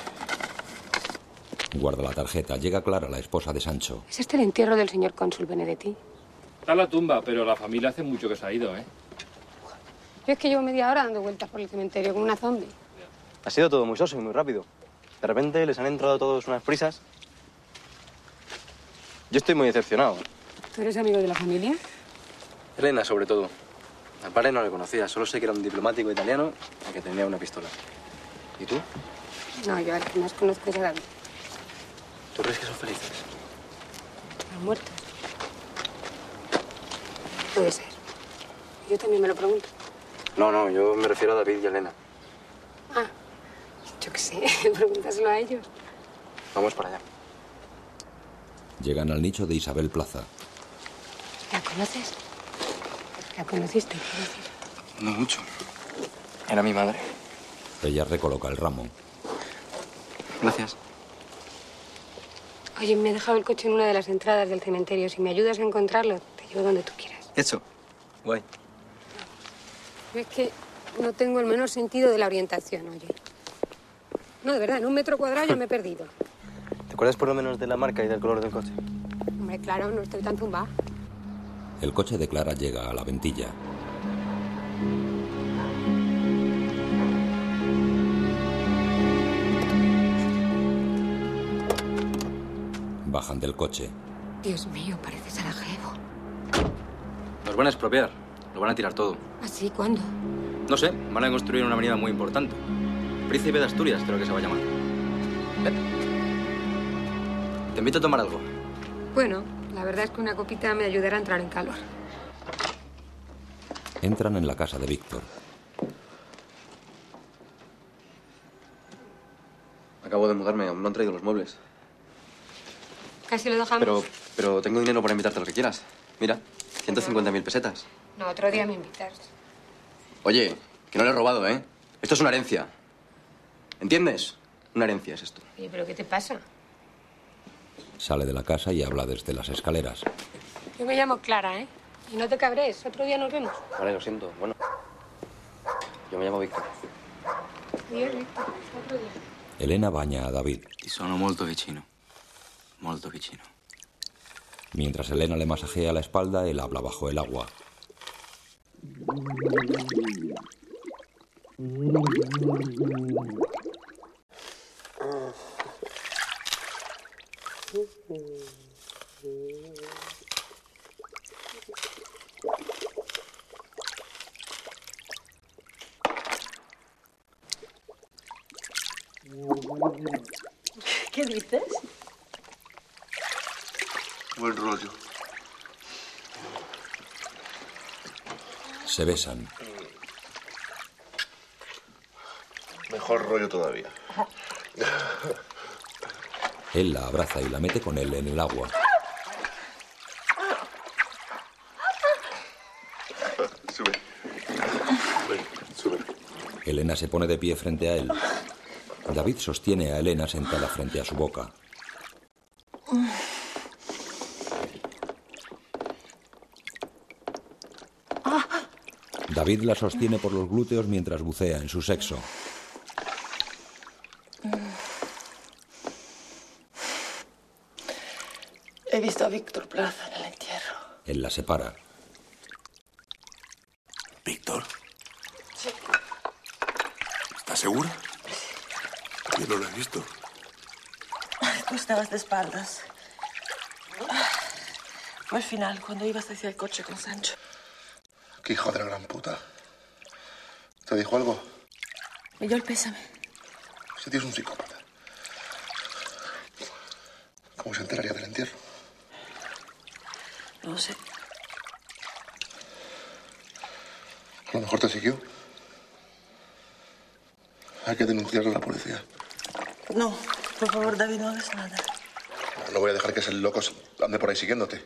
Guarda la tarjeta. Llega Clara, la esposa de Sancho. ¿Es este el entierro del señor cónsul Benedetti? Está la tumba, pero la familia hace mucho que se ha ido, ¿eh? Yo es que llevo media hora dando vueltas por el cementerio como una zombie. Ha sido todo muy soso y muy rápido. De repente les han entrado a todos unas prisas. Yo estoy muy decepcionado. ¿Tú eres amigo de la familia? Elena, sobre todo. Al padre no le conocía. Solo sé que era un diplomático italiano y que tenía una pistola. ¿Y tú? No, yo a la que más conozco es a David. ¿Tú crees que son felices? Los muertos. Puede ser. Yo también me lo pregunto. No, yo me refiero a David y a Elena. Ah, yo qué sé. Pregúntaselo a ellos. Vamos para allá. Llegan al nicho de Isabel Plaza. ¿La conoces? ¿La conociste? Quiero decir. No mucho. Era mi madre. Ella recoloca el ramo. Gracias. Oye, me he dejado el coche en una de las entradas del cementerio. Si me ayudas a encontrarlo, te llevo donde tú quieras. Hecho. Guay. Es que no tengo el menor sentido de la orientación, oye. No, de verdad, en 1 metro cuadrado ya me he perdido. ¿Te acuerdas por lo menos de la marca y del color del coche? Hombre, claro, no estoy tan tumbada. El coche de Clara llega a la Ventilla. Bajan del coche. Dios mío, parece Sarajevo. Los van a expropiar. Lo van a tirar todo. ¿Así? ¿Cuándo? No sé, van a construir una avenida muy importante. Príncipe de Asturias, creo que se va a llamar. Te invito a tomar algo. Bueno, la verdad es que una copita me ayudará a entrar en calor. Entran en la casa de Víctor. Acabo de mudarme, aún no han traído los muebles. Casi lo dejamos. Pero tengo dinero para invitarte a lo que quieras. Mira, 150.000 pesetas. No, otro día me invitas. Oye, que no le he robado, ¿eh? Esto es una herencia. ¿Entiendes? Una herencia es esto. Oye, ¿pero qué te pasa? Sale de la casa y habla desde las escaleras. Yo me llamo Clara, ¿eh? Y no te cabres, otro día nos vemos. Vale, lo siento. Bueno, yo me llamo Víctor. Adiós, Víctor. Otro día. Elena baña a David. Ti sono molto vicino. Molto vicino. Mientras Elena le masajea la espalda, él habla bajo el agua. ¿Qué dices? Buen rollo. Se besan. Mejor rollo todavía. Él la abraza y la mete con él en el agua. Sube. Ven, sube. Elena se pone de pie frente a él. David sostiene a Elena sentada frente a su boca. David la sostiene por los glúteos mientras bucea en su sexo. He visto a Víctor Plaza en el entierro. Él la separa. ¿Víctor? Sí. ¿Estás segura? Yo no lo he visto. Tú estabas de espaldas. Fue al final, cuando ibas hacia el coche con Sancho. Qué hijo de la gran puta. ¿Te dijo algo? Me dio el pésame. Ese tío es un psicópata. ¿Cómo se enteraría del entierro? No lo sé. A lo mejor te siguió. Hay que denunciarlo a la policía. No, por favor, David, no hagas nada. No voy a dejar que ese loco ande por ahí siguiéndote.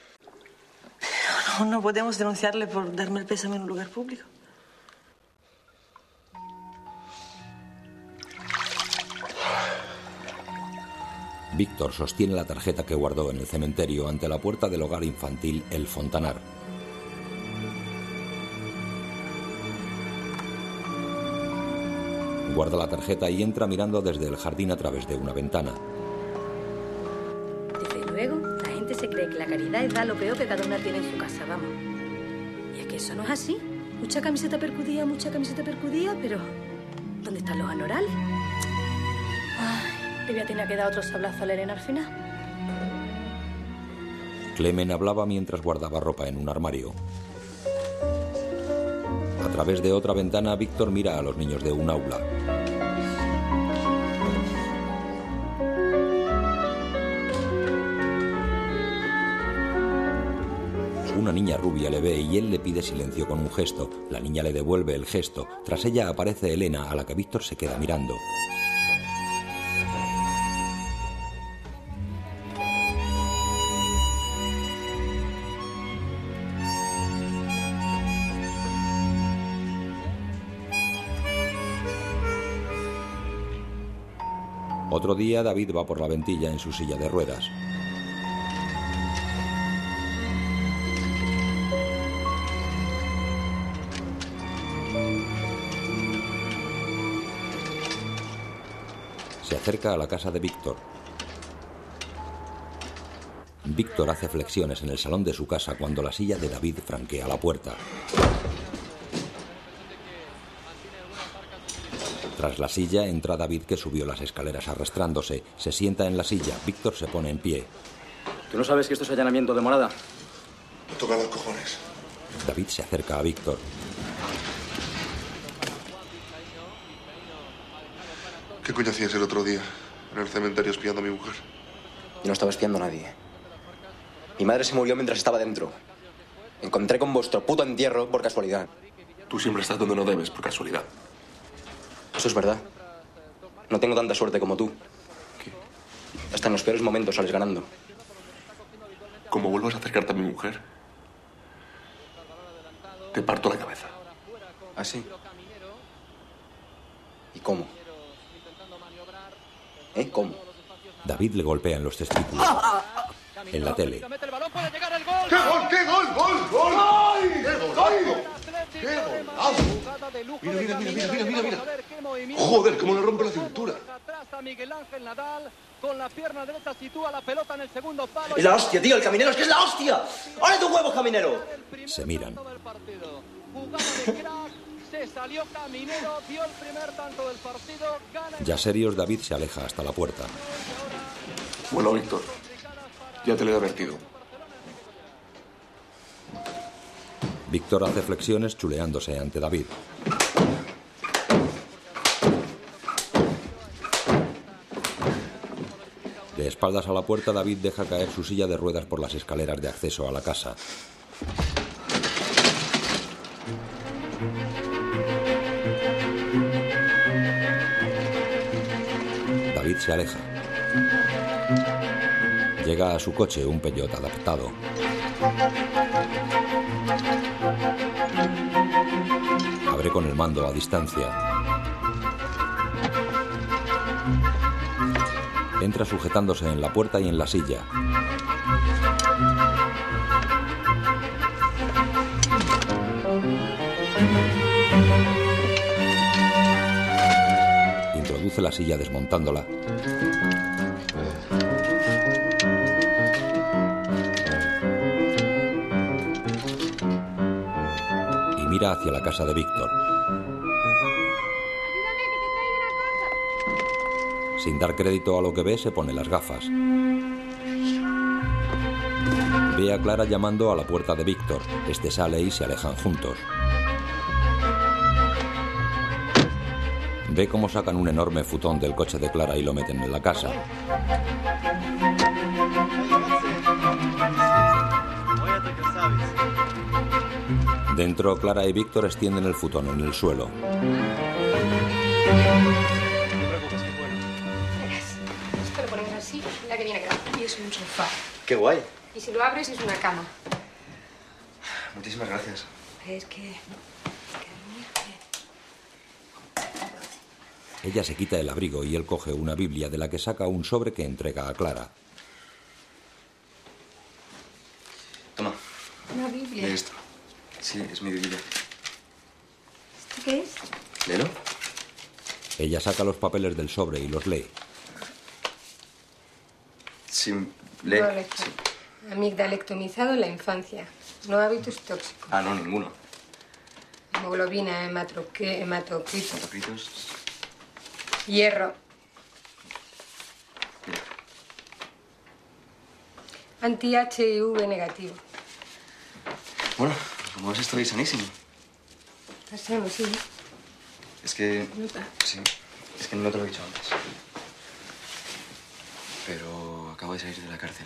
No podemos denunciarle por darme el pésame en un lugar público. Víctor sostiene la tarjeta que guardó en el cementerio ante la puerta del hogar infantil El Fontanar. Guarda la tarjeta y entra mirando desde el jardín a través de una ventana. Desde luego, la gente se cree que la caridad es dar lo peor que cada una tiene en su casa, vamos. Y es que eso no es así. Mucha camiseta percudida, pero ¿dónde están los anorales? Ay, le voy a tener que dar otro sablazo a la Elena al final. Clemen hablaba mientras guardaba ropa en un armario. A través de otra ventana, Víctor mira a los niños de un aula. Una niña rubia le ve y él le pide silencio con un gesto. La niña le devuelve el gesto. Tras ella aparece Elena, a la que Víctor se queda mirando. Otro día, David va por la Ventilla en su silla de ruedas. Se acerca a la casa de Víctor. Víctor hace flexiones en el salón de su casa cuando la silla de David franquea la puerta. Tras la silla entra David, que subió las escaleras arrastrándose. Se sienta en la silla. Víctor se pone en pie. ¿Tú no sabes que esto es allanamiento de morada? Me toca los cojones. David se acerca a Víctor. ¿Qué coño hacías el otro día en el cementerio espiando a mi mujer? Yo no estaba espiando a nadie. Mi madre se murió mientras estaba dentro. Me encontré con vuestro puto entierro por casualidad. Tú siempre estás donde no debes, por casualidad. Eso es verdad. No tengo tanta suerte como tú. ¿Qué? Hasta en los peores momentos sales ganando. Como vuelvas a acercarte a mi mujer, te parto la cabeza. ¿Ah, sí? ¿Y cómo? ¿Cómo? David le golpea en los testículos. En la tele. ¡Qué gol, qué gol, gol, gol! ¡Ay! ¡Qué gol! ¡Qué golazo! Mira. Joder, cómo le rompe la cintura. Es la hostia, tío, el Caminero, es que es la hostia. ¡Ahora tu huevo, Caminero! Se miran. Ya serios, David se aleja hasta la puerta. Bueno, Víctor, ya te lo he advertido. Víctor hace flexiones chuleándose ante David. De espaldas a la puerta, David deja caer su silla de ruedas por las escaleras de acceso a la casa. David se aleja. Llega a su coche, un Peugeot adaptado. Abre con el mando a distancia. Entra sujetándose en la puerta y en la silla. Introduce la silla desmontándola. Y mira hacia la casa de Víctor. Sin dar crédito a lo que ve, se pone las gafas. Ve a Clara llamando a la puerta de Víctor. Este sale y se alejan juntos. Ve cómo sacan un enorme futón del coche de Clara y lo meten en la casa. Dentro, Clara y Víctor extienden el futón en el suelo. Esto lo ponemos así, la que viene grande. Y es un sofá. ¡Qué guay! Y si lo abres es una cama. Muchísimas gracias. Es que... Ella se quita el abrigo y él coge una Biblia de la que saca un sobre que entrega a Clara. Toma. Una Biblia. Lee esto. Sí, es mi Biblia. ¿Esto qué es? ¿Léelo? Ella saca los papeles del sobre y los lee. Sí, No, lee. lector. Sí. Amigdalectomizado en la infancia. No hábitos tóxicos. Ah, no, ninguno. Hemoglobina, hematocritos. Hematocritos. Hierro. Anti-HIV negativo. Bueno, como ves, estoy sanísimo. ¿Estás sano, sí? Es que... Nota. Sí, es que no te lo he dicho antes. Pero acabo de salir de la cárcel.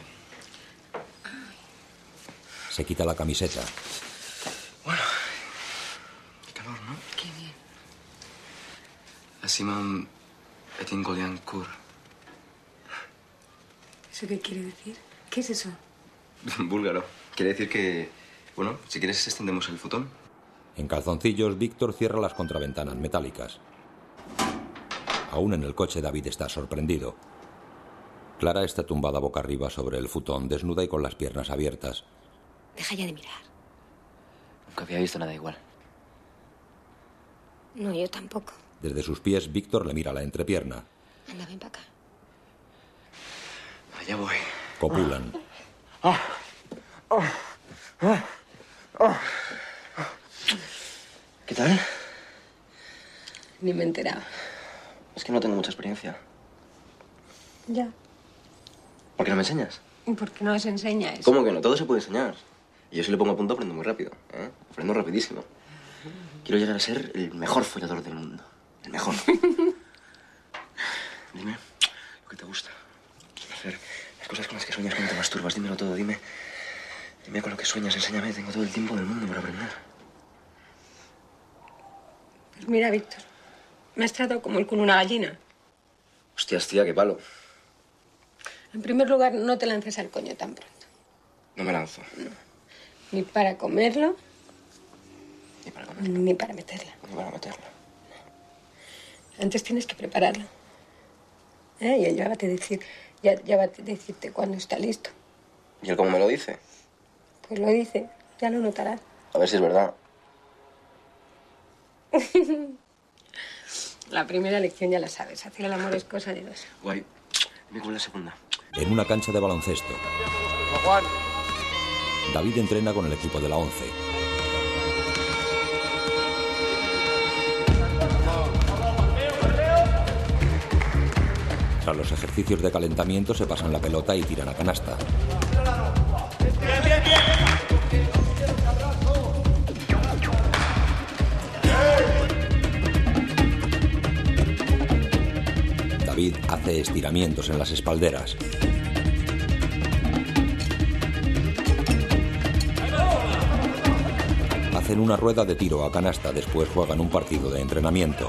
Se quita la camiseta. Bueno, qué calor, ¿no? Qué bien. Así m'han Etingoliancourt. ¿Eso qué quiere decir? ¿Qué es eso? Búlgaro. Quiere decir que, bueno, si quieres extendemos el futón. En calzoncillos, Víctor cierra las contraventanas metálicas. Aún en el coche, David está sorprendido. Clara está tumbada boca arriba sobre el futón, desnuda y con las piernas abiertas. Deja ya de mirar. Nunca había visto nada igual. No, yo tampoco. Desde sus pies, Víctor le mira la entrepierna. Anda, ven para acá. Allá voy. Copulan. ¿Qué tal? Ni me enteraba. Es que no tengo mucha experiencia. Ya. ¿Por qué no me enseñas? ¿Y por qué no os enseña eso? ¿Cómo que no? Todo se puede enseñar. Y yo si le pongo a punto aprendo muy rápido. ¿Eh? Aprendo rapidísimo. Quiero llegar a ser el mejor follador del mundo. El mejor. Dime lo que te gusta. Hacer las cosas con las que sueñas cuando te masturbas. Dímelo todo. Dime con lo que sueñas. Enséñame. Tengo todo el tiempo del mundo para aprender. Pues mira, Víctor, me has tratado como el con una gallina. Hostias, tía, qué palo. En primer lugar, no te lances al coño tan pronto. No me lanzo. No. Ni para comerlo, Ni para comer. ni para meterla. Ni para meterlo. Antes tienes que prepararlo. Y él ya va a decirte cuándo está listo. ¿Y él cómo me lo dice? Pues lo dice, ya lo notarás. A ver si es verdad. La primera lección ya la sabes. Hacer el amor es cosa de dos. Guay. Dime cuál es la segunda. En una cancha de baloncesto. Juan. David entrena con el equipo de la 11. Tras los ejercicios de calentamiento se pasan la pelota y tiran a canasta. David hace estiramientos en las espalderas. Hacen una rueda de tiro a canasta, después juegan un partido de entrenamiento.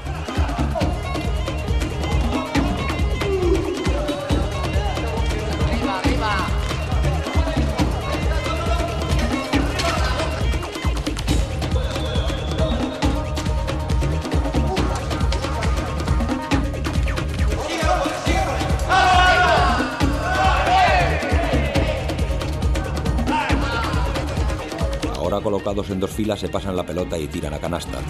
Ahora colocados en dos filas se pasan la pelota y tiran a canasta.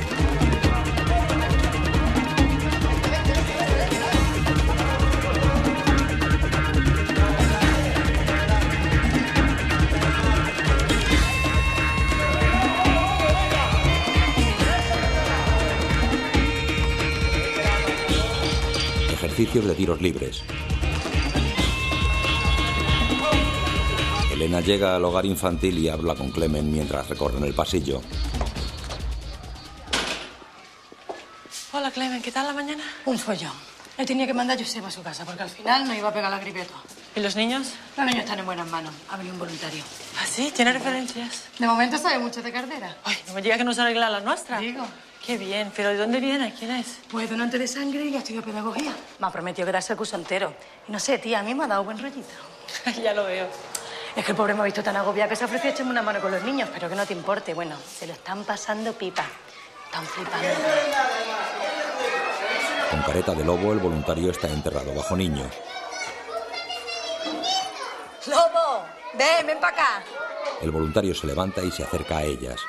Ejercicios de tiros libres. Elena llega al hogar infantil y habla con Clemen mientras recorren el pasillo. Hola, Clemen, ¿qué tal la mañana? Un follón. Le tenía que mandar a Joseba a su casa porque al final no iba a pegar la gripeta. ¿Y los niños? Los niños están en buenas manos. Ha venido un voluntario. ¿Ah, sí? ¿Tiene referencias? De momento sabe mucho de cartera. Ay, no me diga que no se arregla la nuestra. Digo. Qué bien. ¿Pero de dónde viene? ¿Quién es? Pues donante de sangre y estudio pedagogía. Me ha prometido quedarse el curso entero. Y no sé, tía, a mí me ha dado buen rollito. Ya lo veo. Es que el pobre me ha visto tan agobiado que se ha ofrecido a echarme una mano con los niños, pero que no te importe. Bueno, se lo están pasando pipa. Están flipando. Con careta de lobo, el voluntario está enterrado bajo niños. ¡Lobo! ¡Ven para acá! El voluntario se levanta y se acerca a ellas.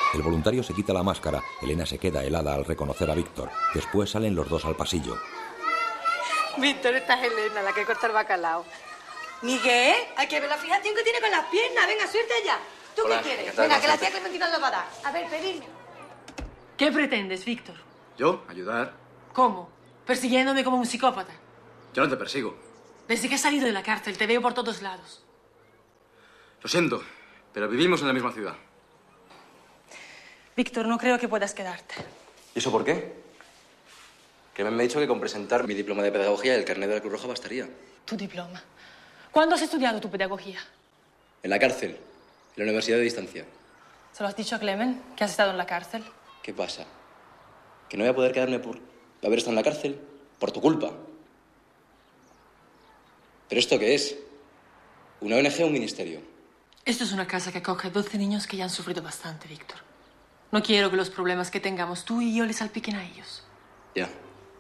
El voluntario se quita la máscara. Elena se queda helada al reconocer a Víctor. Después salen los dos al pasillo. Víctor, esta es Elena, la que corta el bacalao. Miguel, hay que ver la fijación que tiene con las piernas. Venga, suelta ya. ¿Tú Hola, qué quieres? ¿qué tal, Venga, que la Vicente? tía Clementina lo va a dar. A ver, pedidme. ¿Qué pretendes, Víctor? ¿Yo? ¿Ayudar? ¿Cómo? ¿Persiguiéndome como un psicópata? Yo no te persigo. Desde que he salido de la cárcel te veo por todos lados. Lo siento, pero vivimos en la misma ciudad. Víctor, no creo que puedas quedarte. ¿Y eso por qué? Que me han dicho que con presentar mi diploma de pedagogía y el carnet de la Cruz Roja bastaría. Tu diploma. ¿Cuándo has estudiado tu pedagogía? En la cárcel, en la universidad de distancia. ¿Se lo has dicho a Clemen, que has estado en la cárcel? ¿Qué pasa? ¿Que no voy a poder quedarme por haber estado en la cárcel? Por tu culpa. ¿Pero esto qué es? ¿Una ONG o un ministerio? Esto es una casa que acoge a 12 niños que ya han sufrido bastante, Víctor. No quiero que los problemas que tengamos tú y yo les salpiquen a ellos. Ya.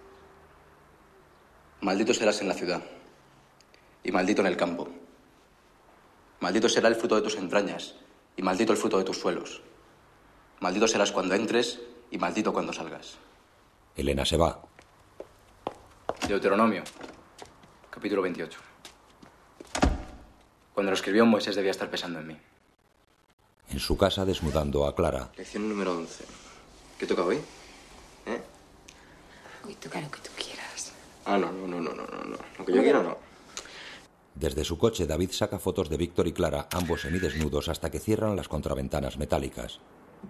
Maldito serás en la ciudad. Y maldito en el campo. Maldito será el fruto de tus entrañas. Y maldito el fruto de tus suelos. Maldito serás cuando entres y maldito cuando salgas. Elena se va. Deuteronomio, capítulo 28. Cuando lo escribió, Moisés debía estar pesando en mí. En su casa, desnudando a Clara. Lección número 11. ¿Qué toca hoy? ¿Eh? Hoy toca lo que tú quieras. Ah, no. Lo que yo quiero no. Desde su coche, David saca fotos de Víctor y Clara, ambos semidesnudos, hasta que cierran las contraventanas metálicas.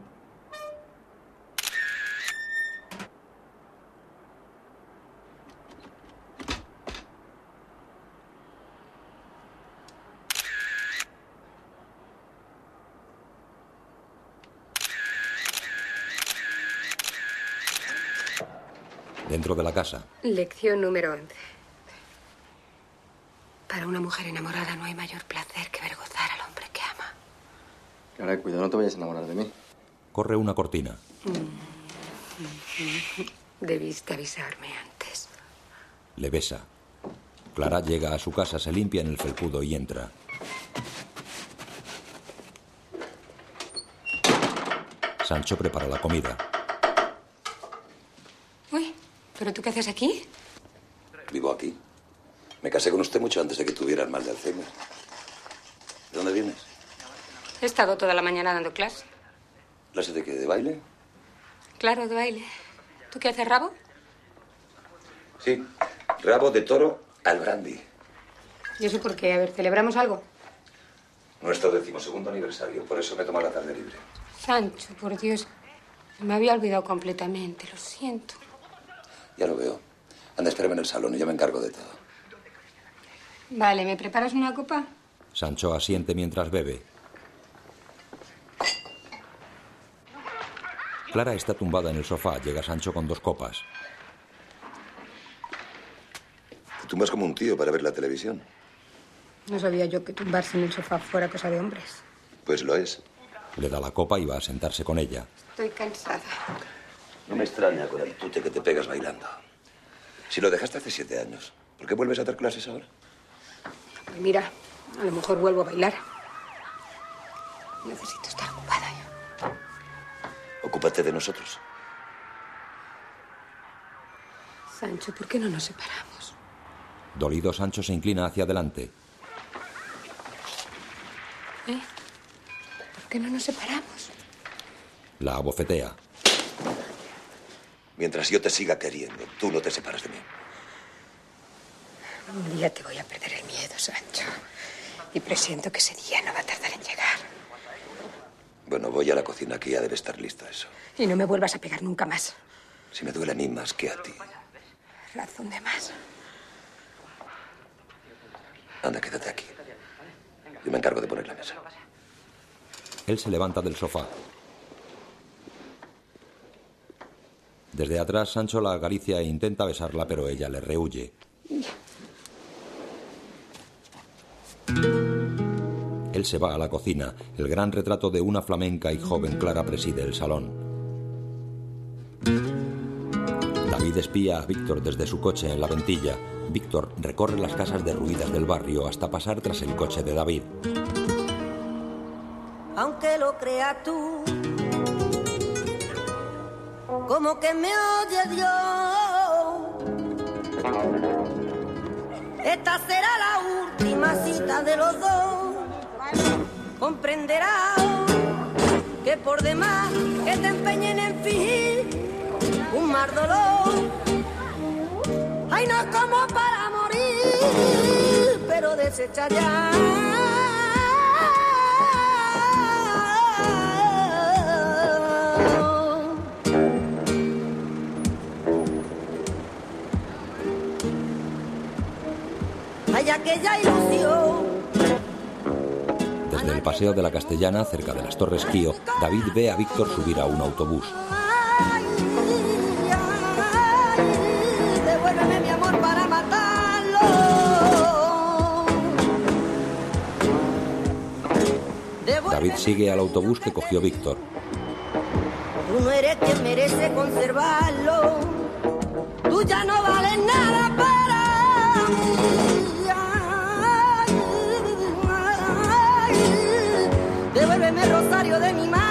Dentro de la casa. Lección número 11. Para una mujer enamorada no hay mayor placer que ver gozar al hombre que ama. Clara, cuidado, no te vayas a enamorar de mí. Corre una cortina. Debiste avisarme antes. Le besa. Clara llega a su casa, se limpia en el felpudo y entra. Sancho prepara la comida. Uy, ¿pero tú qué haces aquí? Vivo aquí. Me casé con usted mucho antes de que tuviera el mal de Alzheimer. ¿De dónde vienes? He estado toda la mañana dando clase. ¿Clase de qué? ¿De baile? Claro, de baile. ¿Tú qué haces, rabo? Sí. Rabo de toro al brandy. ¿Y eso por qué? A ver, ¿celebramos algo? Nuestro 12º aniversario. Por eso me tomo la tarde libre. Sancho, por Dios. Me había olvidado completamente. Lo siento. Ya lo veo. Anda, espérame en el salón y yo me encargo de todo. Vale, ¿me preparas una copa? Sancho asiente mientras bebe. Clara está tumbada en el sofá. Llega Sancho con 2 copas. Te tumbas como un tío para ver la televisión. No sabía yo que tumbarse en el sofá fuera cosa de hombres. Pues lo es. Le da la copa y va a sentarse con ella. Estoy cansada. No me extraña con el tute que te pegas bailando. Si lo dejaste hace 7 años, ¿por qué vuelves a dar clases ahora? Pues mira, a lo mejor vuelvo a bailar. Necesito estar ocupada yo. Ocúpate de nosotros. Sancho, ¿por qué no nos separamos? Dolido, Sancho se inclina hacia adelante. ¿Eh? ¿Por qué no nos separamos? La abofetea. Mientras yo te siga queriendo, tú no te separas de mí. Un día te voy a perder el miedo, Sancho. Y presiento que ese día no va a tardar en llegar. Bueno, voy a la cocina, que ya debe estar listo eso. Y no me vuelvas a pegar nunca más. Si me duele a mí más que a ti. Razón de más. Anda, quédate aquí. Yo me encargo de poner la mesa. Él se levanta del sofá. Desde atrás, Sancho la acaricia e intenta besarla, pero ella le rehúye. Él se va a la cocina. El gran retrato de una flamenca y joven Clara preside el salón. David espía a Víctor desde su coche en la ventilla. Víctor recorre las casas derruidas del barrio hasta pasar tras el coche de David. Aunque lo creas tú, como que me oye Dios. Esta será la última cita de los dos. Comprenderás que por demás que te empeñen en fingir un mal dolor. Ay, no es como para morir, pero desecha ya. Hay aquella ilusión. Desde el paseo de la Castellana, cerca de las Torres Kío, David ve a Víctor subir a un autobús. Devuélveme mi amor para matarlo. David sigue al autobús que cogió Víctor. Tú no eres quien merece conservarlo. Tú ya no vales nada para mí. Devuélveme el rosario de mi madre.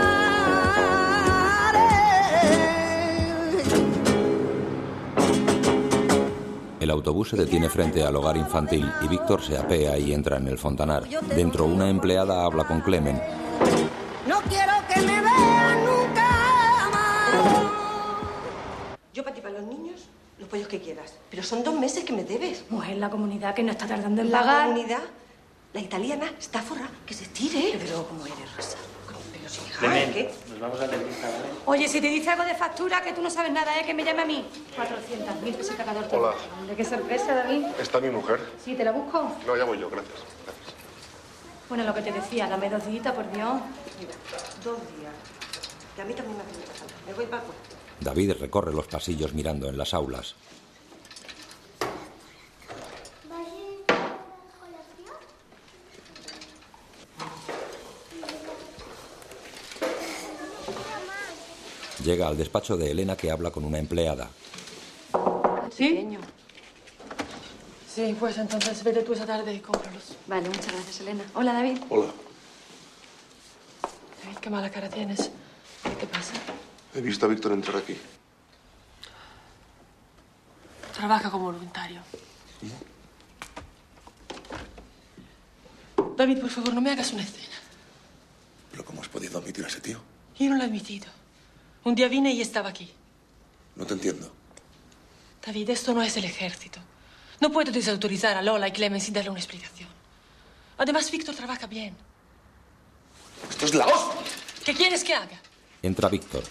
El autobús se detiene frente al hogar infantil y Víctor se apea y entra en el fontanar. Dentro, una empleada habla con Clemen. No quiero que me vean nunca más. Yo para ti, para los niños, los pollos que quieras. Pero son 2 meses que me debes. Mujer, la comunidad que no está tardando en La pagar. comunidad, la italiana, está forra, que se estire. Pero como eres, Rosa. Pero si Clemen, ¿qué? nos vamos al dentista, ¿vale? Oye, si te dice algo de factura, que tú no sabes nada, que me llame a mí. 400.000 pesetas cada torta. Hola. ¿De qué sorpresa, David? ¿Está mi mujer? Sí, ¿te la busco? No, ya voy yo, gracias. Bueno, lo que te decía, dame 2 días, por Dios. Mira, 2 días. Que a mí también me hace mucha falta. Me voy para el cuarto. David recorre los pasillos mirando en las aulas. Llega al despacho de Elena, que habla con una empleada. ¿Sí? Sí, pues entonces vete tú esa tarde y cómpralos. Vale, muchas gracias, Elena. Hola, David. Hola. David, qué mala cara tienes. ¿Qué te pasa? He visto a Víctor entrar aquí. Trabaja como voluntario. David, por favor, no me hagas una escena. ¿Pero cómo has podido admitir a ese tío? Yo no lo he admitido. Un día vine y estaba aquí. No te entiendo. David, esto no es el ejército. No puedo desautorizar a Lola y Clemen sin darle una explicación. Además, Víctor trabaja bien. ¡Esto es la hostia! ¿Qué quieres que haga? Entra Víctor.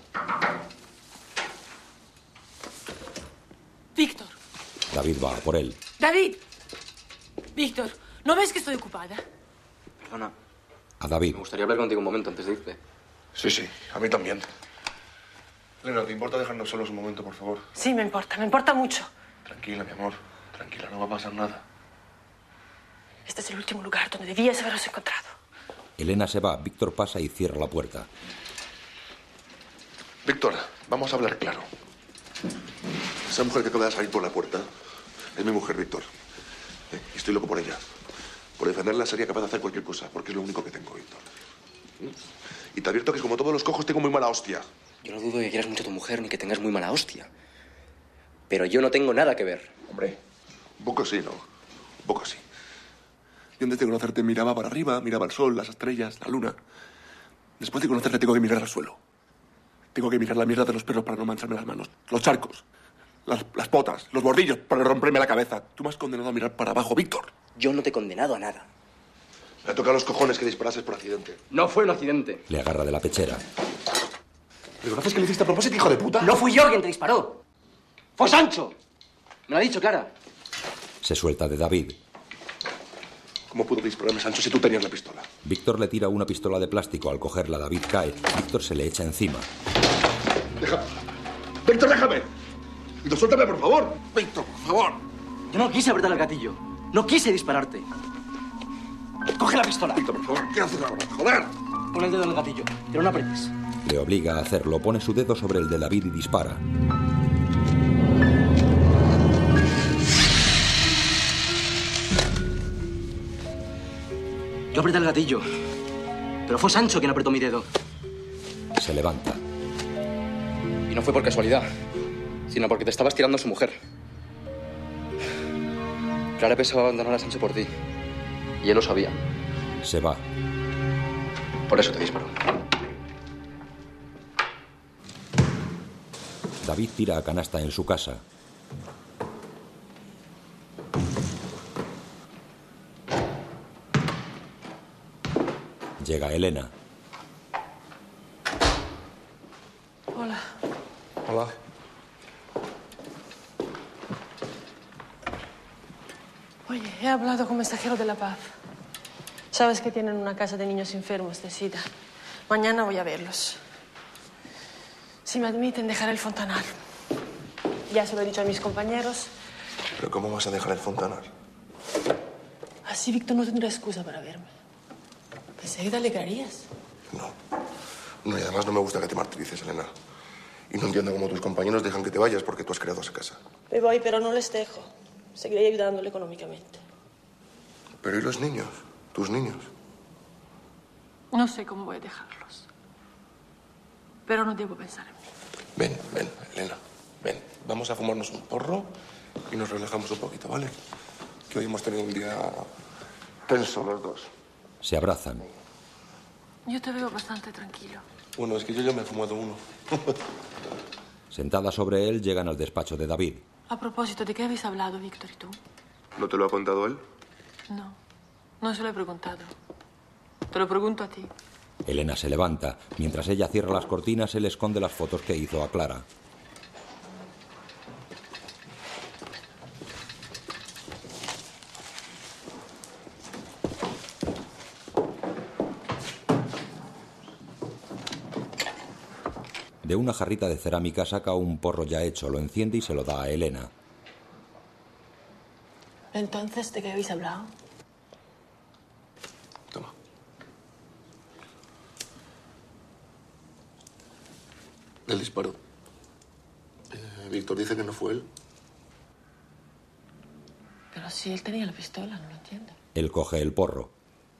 Víctor. David va a por él. David. Víctor, ¿no ves que estoy ocupada? Perdona. A David. Me gustaría hablar contigo un momento antes de irte. Sí, sí, a mí también. Elena, ¿te importa dejarnos solos un momento, por favor? Sí, me importa mucho. Tranquila, mi amor. Tranquila, no va a pasar nada. Este es el último lugar donde debías haberos encontrado. Elena se va, Víctor pasa y cierra la puerta. Víctor, vamos a hablar claro. Esa mujer que acaba de salir por la puerta es mi mujer, Víctor. Y estoy loco por ella. Por defenderla sería capaz de hacer cualquier cosa, porque es lo único que tengo, Víctor. Y te advierto que como todos los cojos tengo muy mala hostia. Yo no dudo que quieras mucho a tu mujer ni que tengas muy mala hostia. Pero yo no tengo nada que ver. Hombre, un poco sí, ¿no? Un poco sí. Yo antes de conocerte miraba para arriba, miraba el sol, las estrellas, la luna. Después de conocerte tengo que mirar al suelo. Tengo que mirar la mierda de los perros para no mancharme las manos. Los charcos, las potas, los bordillos para no romperme la cabeza. Tú me has condenado a mirar para abajo, Víctor. Yo no te he condenado a nada. Me ha tocado los cojones que disparases por accidente. No fue un accidente. Le agarra de la pechera. ¿Reconoces que le hiciste a propósito, hijo de puta? No fui yo quien te disparó. ¡Fue Sancho! Me lo ha dicho Clara. Se suelta de David. ¿Cómo pudo dispararme Sancho si tú tenías la pistola? Víctor le tira una pistola de plástico. Al cogerla, David cae. Víctor se le echa encima. Déjame. Víctor, déjame. Víctor, suéltame, por favor. Víctor, por favor. Yo no quise apretar el gatillo. No quise dispararte. Coge la pistola. Víctor, por favor, ¿qué haces ahora? ¡Joder! Pon el dedo en el gatillo, pero no apretes. Le obliga a hacerlo. Pone su dedo sobre el de David y dispara. Yo apreté el gatillo, pero fue Sancho quien apretó mi dedo. Se levanta. Y no fue por casualidad, sino porque te estabas tirando a su mujer. Clara pensaba abandonar a Sancho por ti. Y él lo sabía. Se va. Por eso te disparó. David tira a canasta en su casa. Llega Elena. Hola. Hola. Oye, he hablado con Mensajero de la Paz. Sabes que tienen una casa de niños enfermos de SIDA. Mañana voy a verlos. Si me admiten, dejaré el Fontanar. Ya se lo he dicho a mis compañeros. ¿Pero cómo vas a dejar el Fontanar? Así Víctor no tendrá excusa para verme. Enseguida le creerías. No, y además no me gusta que te martirices, Elena. Y no entiendo cómo tus compañeros dejan que te vayas porque tú has creado esa casa. Me voy, pero no les dejo. Seguiré ayudándole económicamente. Pero ¿y los niños? ¿Tus niños? No sé cómo voy a dejarlos. Pero no debo pensar en mí. Ven, Elena. Ven, vamos a fumarnos un porro y nos relajamos un poquito, ¿vale? Que hoy hemos tenido un día tenso los dos. Se abrazan. Yo te veo bastante tranquilo. Bueno, es que yo ya me he fumado uno. Sentada sobre él, llegan al despacho de David. A propósito, ¿de qué habéis hablado, Víctor y tú? ¿No te lo ha contado él? No se lo he preguntado. Te lo pregunto a ti. Elena se levanta. Mientras ella cierra las cortinas, él esconde las fotos que hizo a Clara. De una jarrita de cerámica saca un porro ya hecho, lo enciende y se lo da a Elena. Entonces, ¿de qué habéis hablado? Toma. El disparo. Víctor dice que no fue él. Pero si él tenía la pistola, no lo entiendo. Él coge el porro.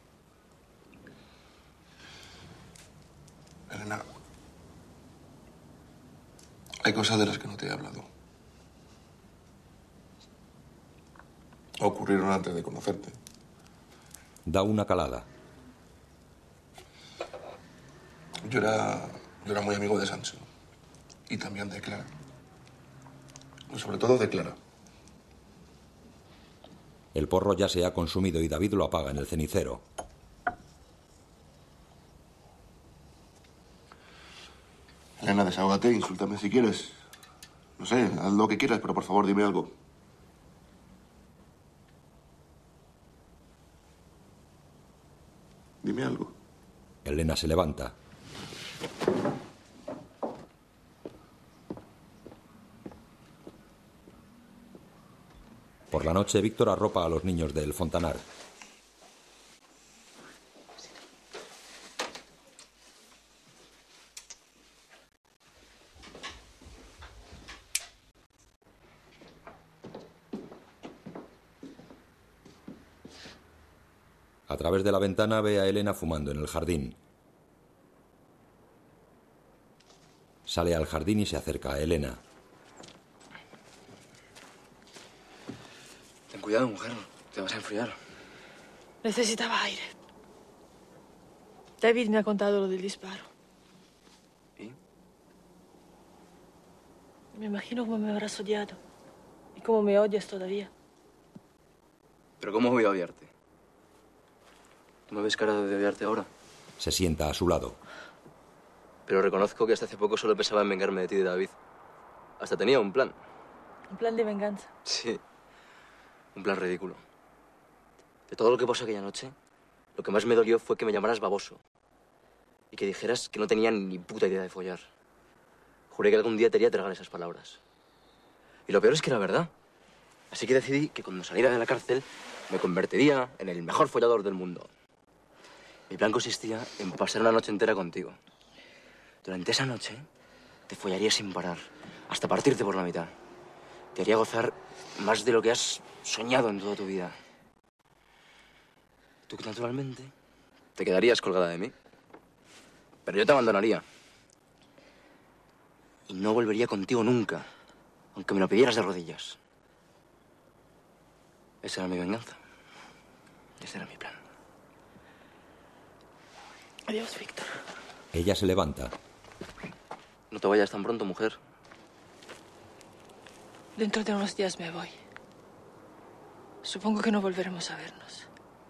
Elena, hay cosas de las que no te he hablado. Ocurrieron antes de conocerte. Da una calada. Yo era muy amigo de Sancho. Y también de Clara. Y sobre todo de Clara. El porro ya se ha consumido y David lo apaga en el cenicero. Elena, desahógate, insúltame si quieres. No sé, haz lo que quieras, pero por favor dime algo. Dime algo. Elena se levanta. Por la noche, Víctor arropa a los niños del Fontanar. A través de la ventana ve a Elena fumando en el jardín. Sale al jardín y se acerca a Elena. Ten cuidado, mujer. Te vas a enfriar. Necesitaba aire. David me ha contado lo del disparo. ¿Y? Me imagino cómo me habrás odiado. Y cómo me odias todavía. ¿Pero cómo voy a odiarte? ¿Tú me ves cara de odiarte ahora? Se sienta a su lado. Pero reconozco que hasta hace poco solo pensaba en vengarme de ti y de David. Hasta tenía un plan. Un plan de venganza. Sí. Un plan ridículo. De todo lo que pasó aquella noche, lo que más me dolió fue que me llamaras baboso. Y que dijeras que no tenía ni puta idea de follar. Juré que algún día te haría tragar esas palabras. Y lo peor es que era verdad. Así que decidí que cuando saliera de la cárcel me convertiría en el mejor follador del mundo. Mi plan consistía en pasar una noche entera contigo. Durante esa noche te follaría sin parar, hasta partirte por la mitad. Te haría gozar más de lo que has soñado en toda tu vida. Tú, naturalmente, te quedarías colgada de mí. Pero yo te abandonaría. Y no volvería contigo nunca, aunque me lo pidieras de rodillas. Esa era mi venganza. Ese era mi plan. Adiós, Víctor. Ella se levanta. No te vayas tan pronto, mujer. Dentro de unos días me voy. Supongo que no volveremos a vernos.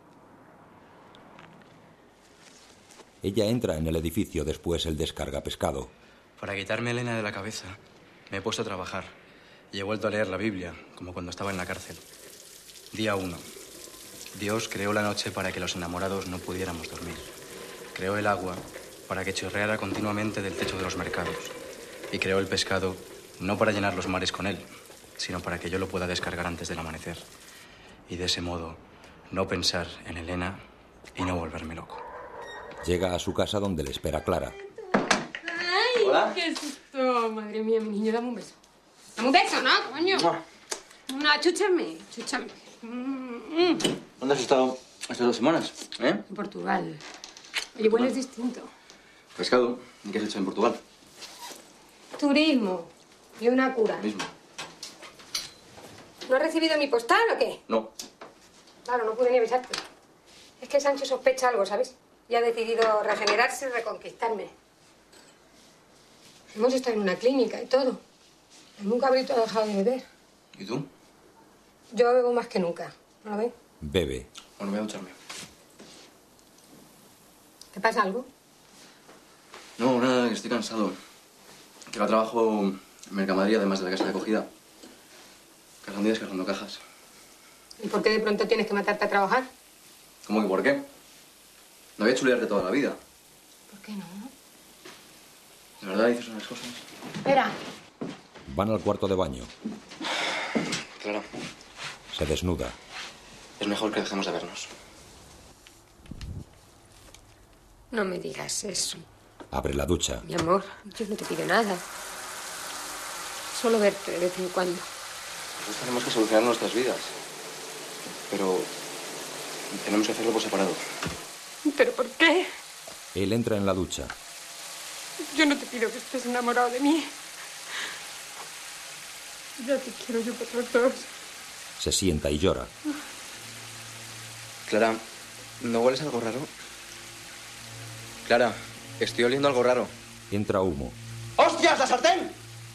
Ella entra en el edificio, después el descarga pescado. Para quitarme a Elena de la cabeza, me he puesto a trabajar. Y he vuelto a leer la Biblia, como cuando estaba en la cárcel. Día 1. Dios creó la noche para que los enamorados no pudiéramos dormir. Creó el agua para que chorreara continuamente del techo de los mercados. Y creó el pescado no para llenar los mares con él, sino para que yo lo pueda descargar antes del amanecer. Y de ese modo, no pensar en Elena y no volverme loco. Llega a su casa donde le espera Clara. ¡Ay! ¿Hola? ¡Qué susto! Madre mía, mi niño, dame un beso. Dame un beso, ¿no, coño? No, chúchame. ¿Dónde has estado estas 2 semanas? En Portugal. Oye, bueno, es distinto. Pescado. ¿Y qué has hecho en Portugal? Turismo. Y una cura. Mismo. ¿No has recibido mi postal o qué? No. Claro, no pude ni avisarte. Es que Sancho sospecha algo, ¿sabes? Y ha decidido regenerarse y reconquistarme. Hemos estado en una clínica y todo. Nunca Cabrito ha dejado de beber. ¿Y tú? Yo bebo más que nunca. ¿No lo ves? Bebe. Bueno, voy a ducharme. ¿Te pasa algo? No, nada, que estoy cansado. Que ahora trabajo en Mercamadrid, además de la casa de acogida. Cargando y descargando cajas. ¿Y por qué de pronto tienes que matarte a trabajar? ¿Cómo que por qué? No voy a chulearte toda la vida. ¿Por qué no? ¿De verdad dices unas cosas? Espera. Van al cuarto de baño. Clara, Se desnuda. es mejor que dejemos de vernos. No me digas eso, Abre la ducha. mi amor. Yo no te pido nada. Solo verte de vez en cuando. Nosotros tenemos que solucionar nuestras vidas. Pero tenemos que hacerlo por separado. ¿Pero por qué? Él entra en la ducha. Yo no te pido que estés enamorado de mí. Ya te quiero yo por los dos. Se sienta y llora. Clara, ¿no hueles algo raro? Clara, estoy oliendo algo raro. Entra humo. ¡Hostias, la sartén!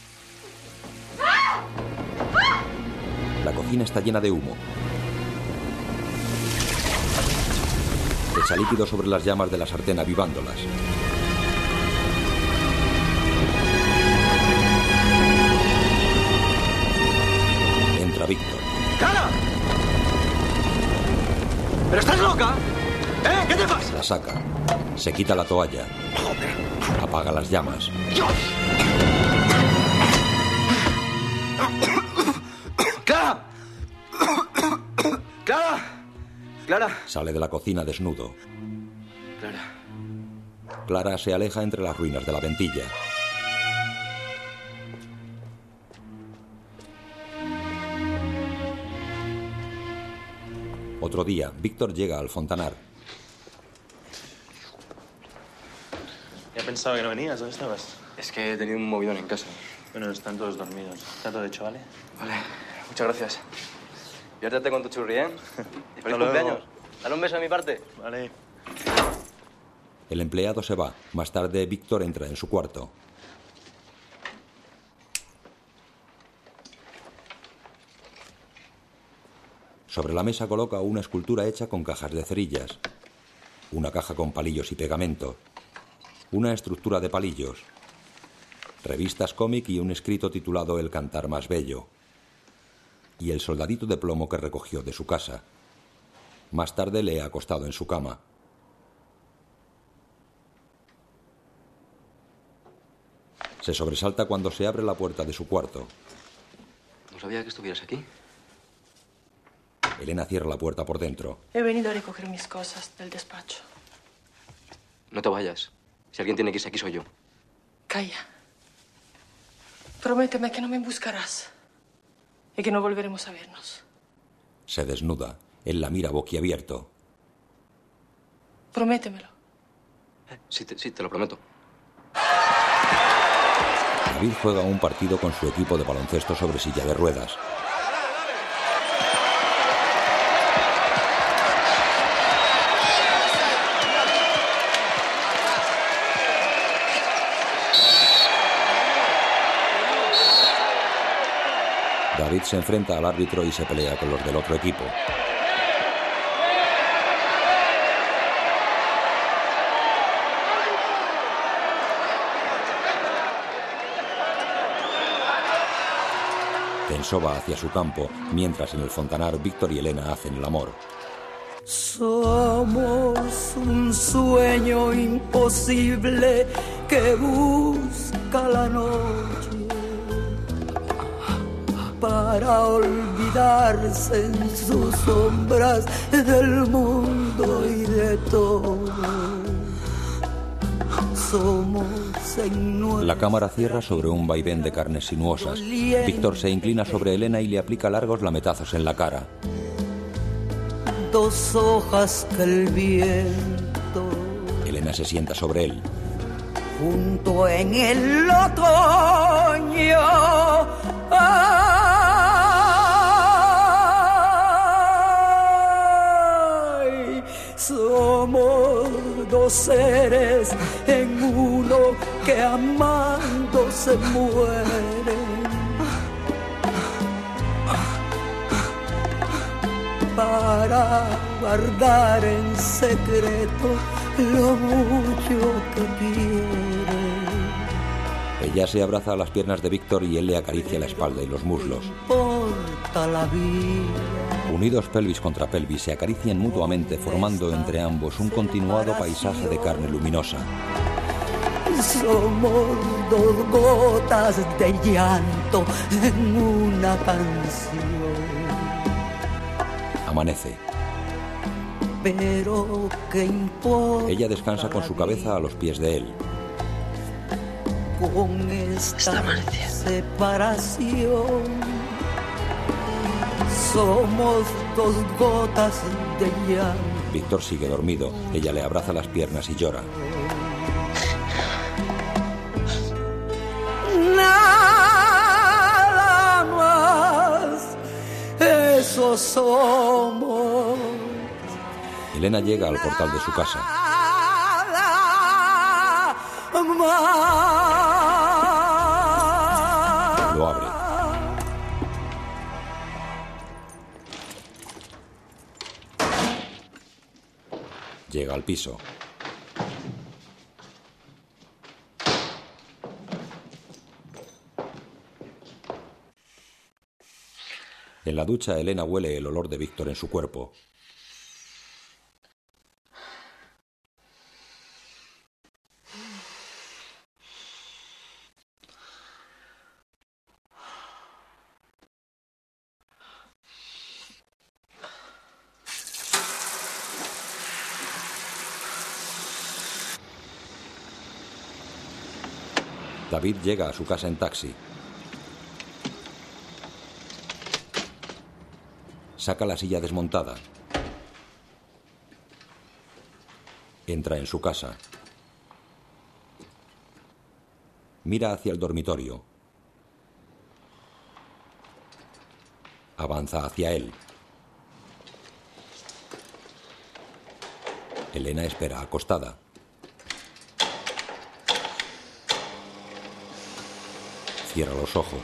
La cocina está llena de humo. Echa líquido sobre las llamas de la sartén avivándolas. Entra Víctor. ¡Clara! ¿Pero estás loca? ¿Eh? ¿Qué te pasa? La saca. Se quita la toalla. Apaga las llamas. ¡Clara! ¡Clara! ¡Clara! Sale de la cocina desnudo. Clara. Clara se aleja entre las ruinas de la ventilla. Otro día, Víctor llega al Fontanar. Ya pensaba que no venías. ¿Dónde estabas? Es que he tenido un movidón en casa. Bueno, están todos dormidos. Está todo hecho, ¿vale? Vale, muchas gracias. Diviértete con tu churri, ¿eh? Y feliz luego. cumpleaños. Dale un beso de mi parte. Vale. El empleado se va. Más tarde, Víctor entra en su cuarto. Sobre la mesa coloca una escultura hecha con cajas de cerillas, una caja con palillos y pegamento, una estructura de palillos, revistas cómic y un escrito titulado El cantar más bello, y el soldadito de plomo que recogió de su casa. Más tarde le he acostado en su cama. Se sobresalta cuando se abre la puerta de su cuarto. No sabía que estuvieras aquí. Elena cierra la puerta por dentro. He venido a recoger mis cosas del despacho. No te vayas. Si alguien tiene que irse aquí, soy yo. Calla. Prométeme que no me buscarás y que no volveremos a vernos. Se desnuda. Él la mira boquiabierto. Prométemelo. Sí, te lo prometo. David juega un partido con su equipo de baloncesto sobre silla de ruedas. David se enfrenta al árbitro y se pelea con los del otro equipo. Tenso va hacia su campo, mientras en el fontanar Víctor y Elena hacen el amor. Somos un sueño imposible que busca la noche para olvidarse en sus sombras del mundo y de todo. Somos en La cámara cierra sobre un vaivén de carnes sinuosas. Víctor se inclina sobre Elena y le aplica largos lametazos en la cara. Dos hojas que el viento Elena se sienta sobre él. junto en el otoño. Ay, somos dos seres en uno que amando se mueren. Para guardar en secreto lo mucho que quiere. Ella se abraza a las piernas de Víctor y él le acaricia la espalda y los muslos. Importa la vida. Unidos pelvis contra pelvis, se acarician mutuamente, formando entre ambos un continuado paisaje de carne luminosa. Somos dos gotas de llanto en una canción. Amanece. Pero qué importa. Ella descansa con su cabeza a los pies de él. Con esta separación somos dos gotas de llanto. Víctor sigue dormido. Ella le abraza las piernas y llora. Nada más, eso somos. Elena llega al portal de su casa. Lo abre. Llega al piso. En la ducha, Elena huele el olor de Víctor en su cuerpo. David llega a su casa en taxi. Saca la silla desmontada. Entra en su casa. Mira hacia el dormitorio. Avanza hacia él. Elena espera acostada. Cierra los ojos.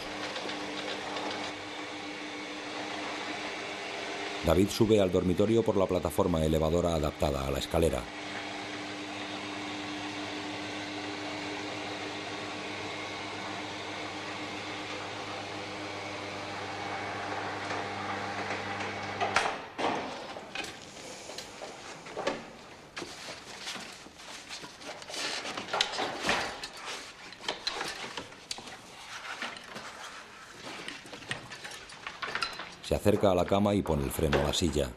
David sube al dormitorio por la plataforma elevadora adaptada a la escalera. Se acerca a la cama y pone el freno a la silla.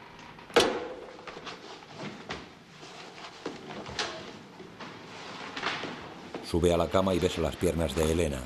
Sube a la cama y besa las piernas de Elena.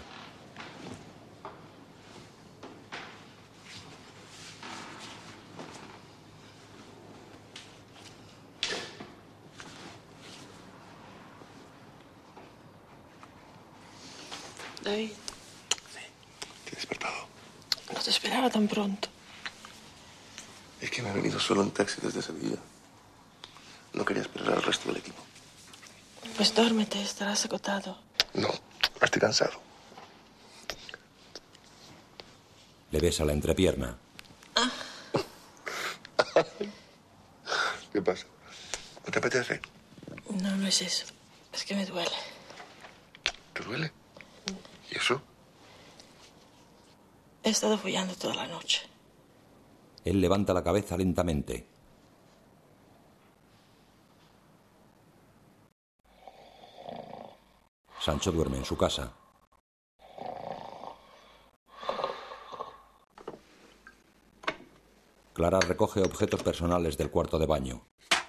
David. Te he despertado. No te esperaba tan pronto. Es que me he venido solo en taxi desde Sevilla. No quería esperar al resto del equipo. Pues duérmete, estarás agotado. No, estoy cansado. Le besa la entrepierna. ¿Qué pasa? ¿No te apetece? No, no es eso. Es que me duele. ¿Te duele? ¿Y eso? He estado follando toda la noche. Él levanta la cabeza lentamente. Sancho duerme en su casa. Clara recoge objetos personales del cuarto de baño.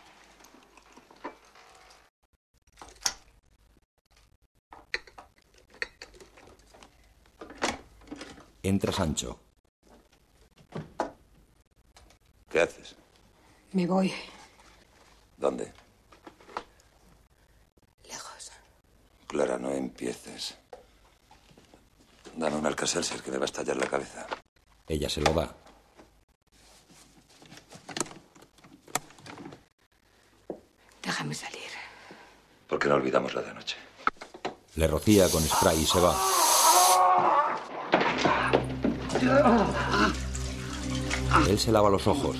Entra Sancho. ¿Qué haces? Me voy. ¿Dónde? Lejos. Clara, no empieces. Dame un Alka-Seltzer que me va a estallar la cabeza. Ella se lo da. Déjame salir. ¿Por qué no olvidamos la de anoche? Le rocía con spray y se va. Él se lava los ojos.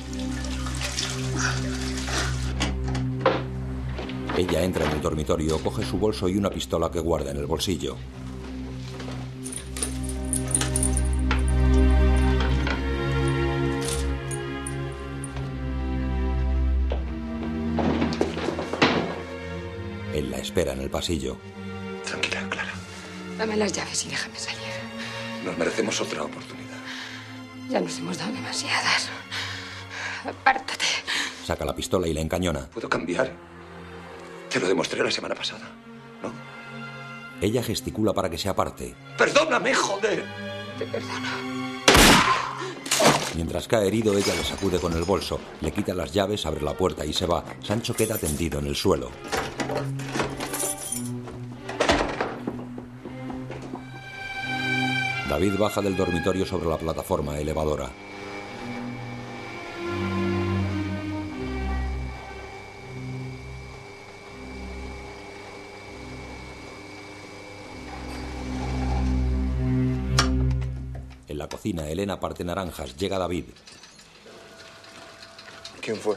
Ella entra en el dormitorio, coge su bolso y una pistola que guarda en el bolsillo. Él la espera en el pasillo. Tranquila, Clara. Dame las llaves y déjame salir. Nos merecemos otra oportunidad. Ya nos hemos dado demasiadas. Apártate. Saca la pistola y le encañona. Puedo cambiar. Te lo demostré la semana pasada, ¿no? Ella gesticula para que se aparte. ¡Perdóname, joder! Te perdono. Mientras cae herido, ella le sacude con el bolso, le quita las llaves, abre la puerta y se va. Sancho queda tendido en el suelo. David baja del dormitorio sobre la plataforma elevadora. En la cocina, Elena parte naranjas. Llega David. ¿Quién fue?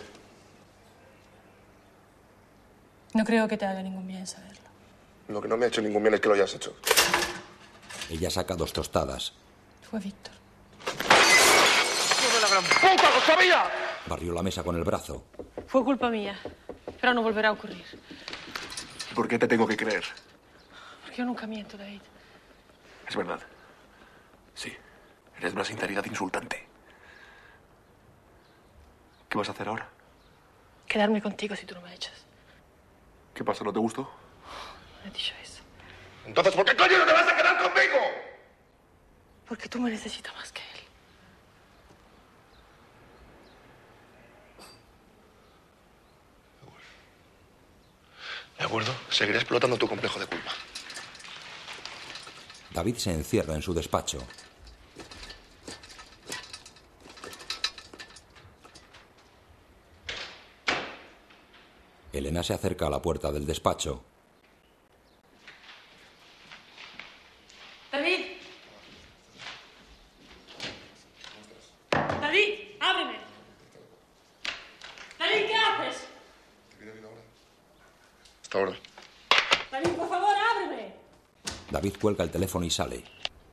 No creo que te haga ningún bien saberlo. Lo que no me ha hecho ningún bien es que lo hayas hecho. Ella saca 2 tostadas. Fue Víctor. ¡Hijo de la gran puta, lo sabía! Barrió la mesa con el brazo. Fue culpa mía, pero no volverá a ocurrir. ¿Por qué te tengo que creer? Porque yo nunca miento, David. Es verdad. Sí. Eres una sinceridad insultante. ¿Qué vas a hacer ahora? Quedarme contigo si tú no me echas. ¿Qué pasa? ¿No te gustó? No he dicho eso. Entonces, ¿por qué coño no te vas a quedar conmigo? Porque tú me necesitas más que él. De acuerdo. Seguiré explotando tu complejo de culpa. David se encierra en su despacho. Elena se acerca a la puerta del despacho. ¡David! ¡David! ¡Ábreme! ¡David, qué haces! Hasta ahora. ¡David, por favor, ábreme! David cuelga el teléfono y sale.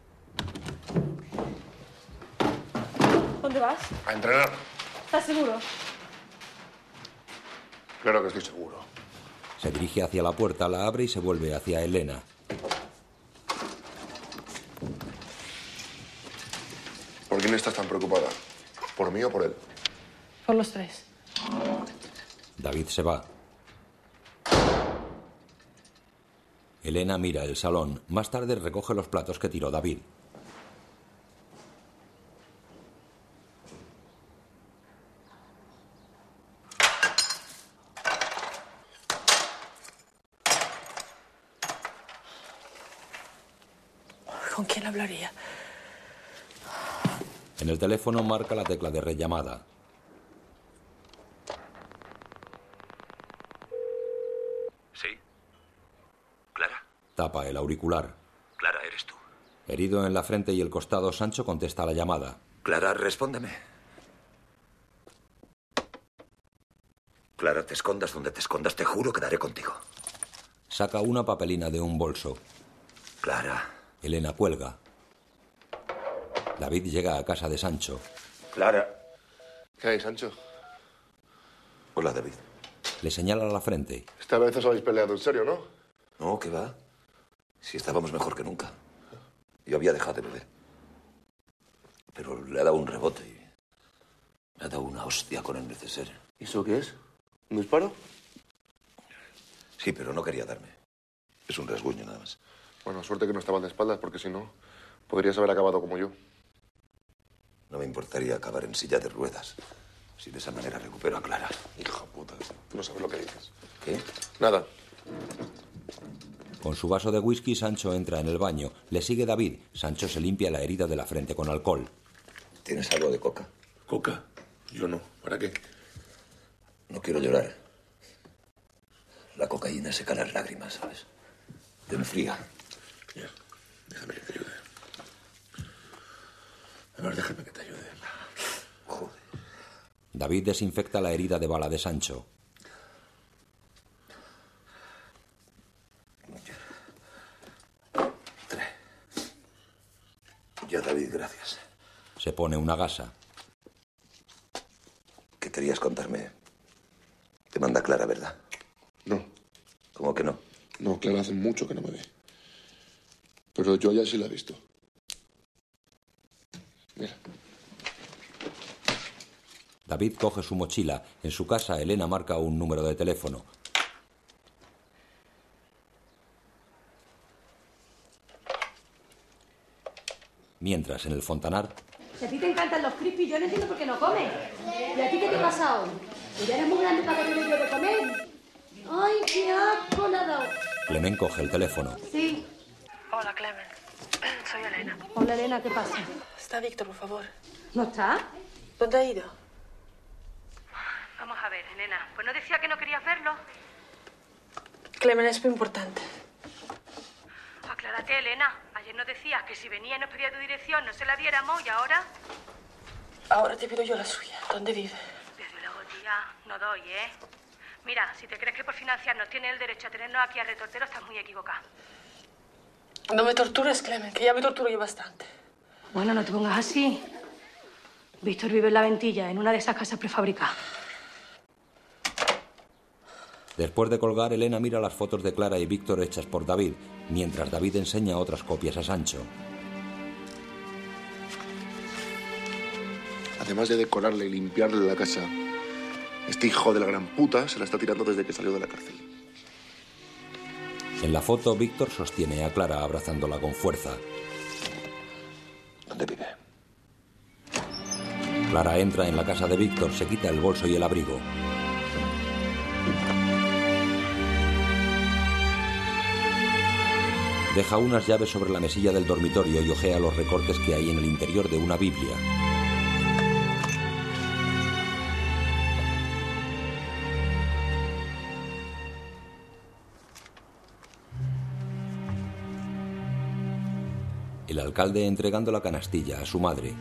¿Dónde vas? A entrenar. ¿Estás seguro? Claro que estoy seguro. Se dirige hacia la puerta, la abre y se vuelve hacia Elena. ¿Por quién estás tan preocupada? ¿Por mí o por él? Por los tres. David se va. Elena mira el salón. Más tarde recoge los platos que tiró David. ¿Con quién hablaría? En el teléfono marca la tecla de rellamada. ¿Sí? ¿Clara? Tapa el auricular. Clara, eres tú. Herido en la frente y el costado, Sancho contesta la llamada. Clara, respóndeme. Clara, te escondas donde te escondas, te juro que daré contigo. Saca una papelina de un bolso. Clara. Elena cuelga. David llega a casa de Sancho. Clara. ¿Qué hay, Sancho? Hola, David. Le señala la frente. Esta vez os habéis peleado en serio, ¿no? No, ¿qué va? Si estábamos mejor que nunca. Yo había dejado de beber. Pero le ha dado un rebote y me ha dado una hostia con el neceser. ¿Y eso qué es? ¿Un disparo? Sí, pero no quería darme. Es un rasguño nada más. Bueno, suerte que no estaban de espaldas, porque si no, podrías haber acabado como yo. No me importaría acabar en silla de ruedas. Si de esa manera recupero a Clara. Hijo puta, tú no sabes lo que dices. ¿Qué? Nada. Con su vaso de whisky, Sancho entra en el baño. Le sigue David. Sancho se limpia la herida de la frente con alcohol. ¿Tienes algo de coca? ¿Coca? Yo no. ¿Para qué? No quiero llorar. La cocaína seca las lágrimas, ¿sabes? Te enfría. Ya, déjame que te ayude. A ver, déjame que te ayude. Joder. David desinfecta la herida de bala de Sancho. Ya, David, gracias. Se pone una gasa. ¿Qué querías contarme? Te manda Clara, ¿verdad? No. ¿Cómo que no? No, Clara hace mucho que no me ve. Pero yo ya sí la he visto. Mira. David coge su mochila. En su casa, Elena marca un número de teléfono. Mientras, en el fontanar... Si a ti te encantan los crispy, yo no entiendo por qué no comes. ¿Y a ti qué te pasa hoy? ¿Que ya eres muy grande para que te dé yo de comer? ¡Ay, qué asco le ha dado! Clemen coge el teléfono. Sí. Hola, Clemen. Soy Elena. Hola, Elena, ¿qué pasa? Está Víctor, por favor. ¿No está? ¿Dónde ha ido? Vamos a ver, Elena. Pues no decía que no querías verlo. Clemen, es muy importante. Aclárate, Elena. Ayer nos decías que si venía y nos pedía tu dirección no se la diéramos y ahora... Ahora te pido yo la suya. ¿Dónde vive? Desde luego, tía, no doy, ¿eh? Mira, si te crees que por financiarnos tienes el derecho a tenernos aquí a retortero, estás muy equivocada. No me tortures, Clemen, que ya me torturo yo bastante. Bueno, no te pongas así. Víctor vive en La Ventilla, en una de esas casas prefabricadas. Después de colgar, Elena mira las fotos de Clara y Víctor hechas por David, mientras David enseña otras copias a Sancho. Además de decorarle y limpiarle la casa, este hijo de la gran puta se la está tirando desde que salió de la cárcel. En la foto, Víctor sostiene a Clara abrazándola con fuerza. ¿Dónde vive? Clara entra en la casa de Víctor, se quita el bolso y el abrigo. Deja unas llaves sobre la mesilla del dormitorio y hojea los recortes que hay en el interior de una Biblia. El alcalde entregando la canastilla a su madre.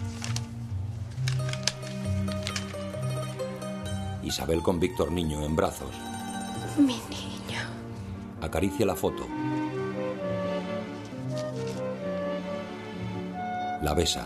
Isabel con Víctor niño en brazos. Mi niño. Acaricia la foto. La besa.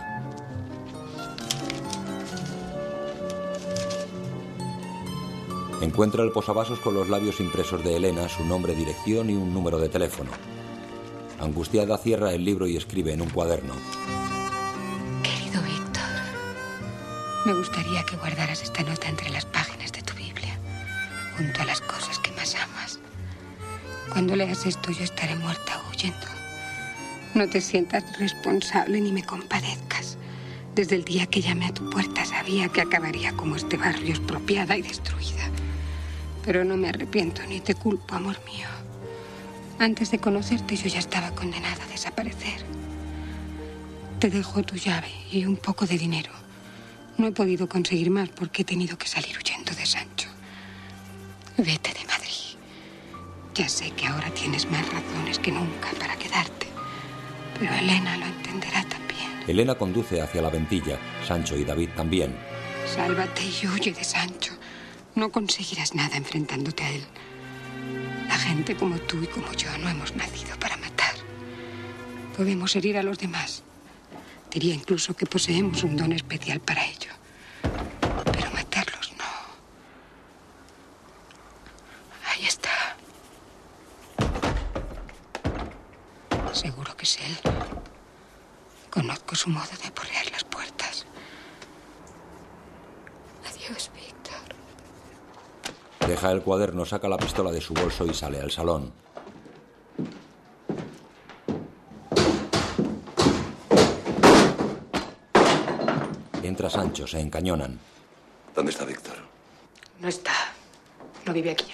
Encuentra el posavasos con los labios impresos de Elena, su nombre, dirección y un número de teléfono. Angustiada, cierra el libro y escribe en un cuaderno. Querido Víctor, me gustaría que guardaras esta nota entre las páginas de tu Biblia, junto a las cosas que más amas. Cuando leas esto, yo estaré muerta o huyendo. No te sientas responsable ni me compadezcas. Desde el día que llamé a tu puerta sabía que acabaría como este barrio, expropiada y destruida. Pero no me arrepiento ni te culpo, amor mío. Antes de conocerte yo ya estaba condenada a desaparecer. Te dejo tu llave y un poco de dinero. No he podido conseguir más porque he tenido que salir huyendo de Sancho. Vete de Madrid. Ya sé que ahora tienes más razones que nunca para quedarte, pero Elena lo entenderá también. Elena conduce hacia la Ventilla. Sancho y David también. Sálvate y huye de Sancho. No conseguirás nada enfrentándote a él. La gente como tú y como yo no hemos nacido para matar. Podemos herir a los demás. Diría incluso que poseemos un don especial para ello. Pero matarlos no. Ahí está. Seguro que es él. Conozco su modo de aporrear las puertas. Adiós, Víctor. Deja el cuaderno, saca la pistola de su bolso y sale al salón. Entra Sancho, se encañonan. ¿Dónde está Víctor? No está. No vive aquí ya.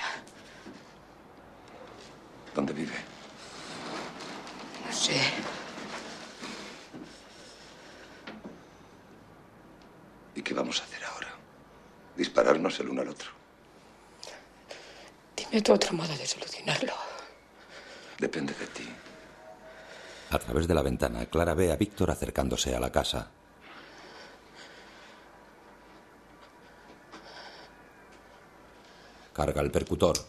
¿Dónde vive? No sé. ¿Y qué vamos a hacer ahora? ¿Dispararnos el uno al otro? Dime tu otro modo de solucionarlo. Depende de ti. A través de la ventana, Clara ve a Víctor acercándose a la casa. Carga el percutor.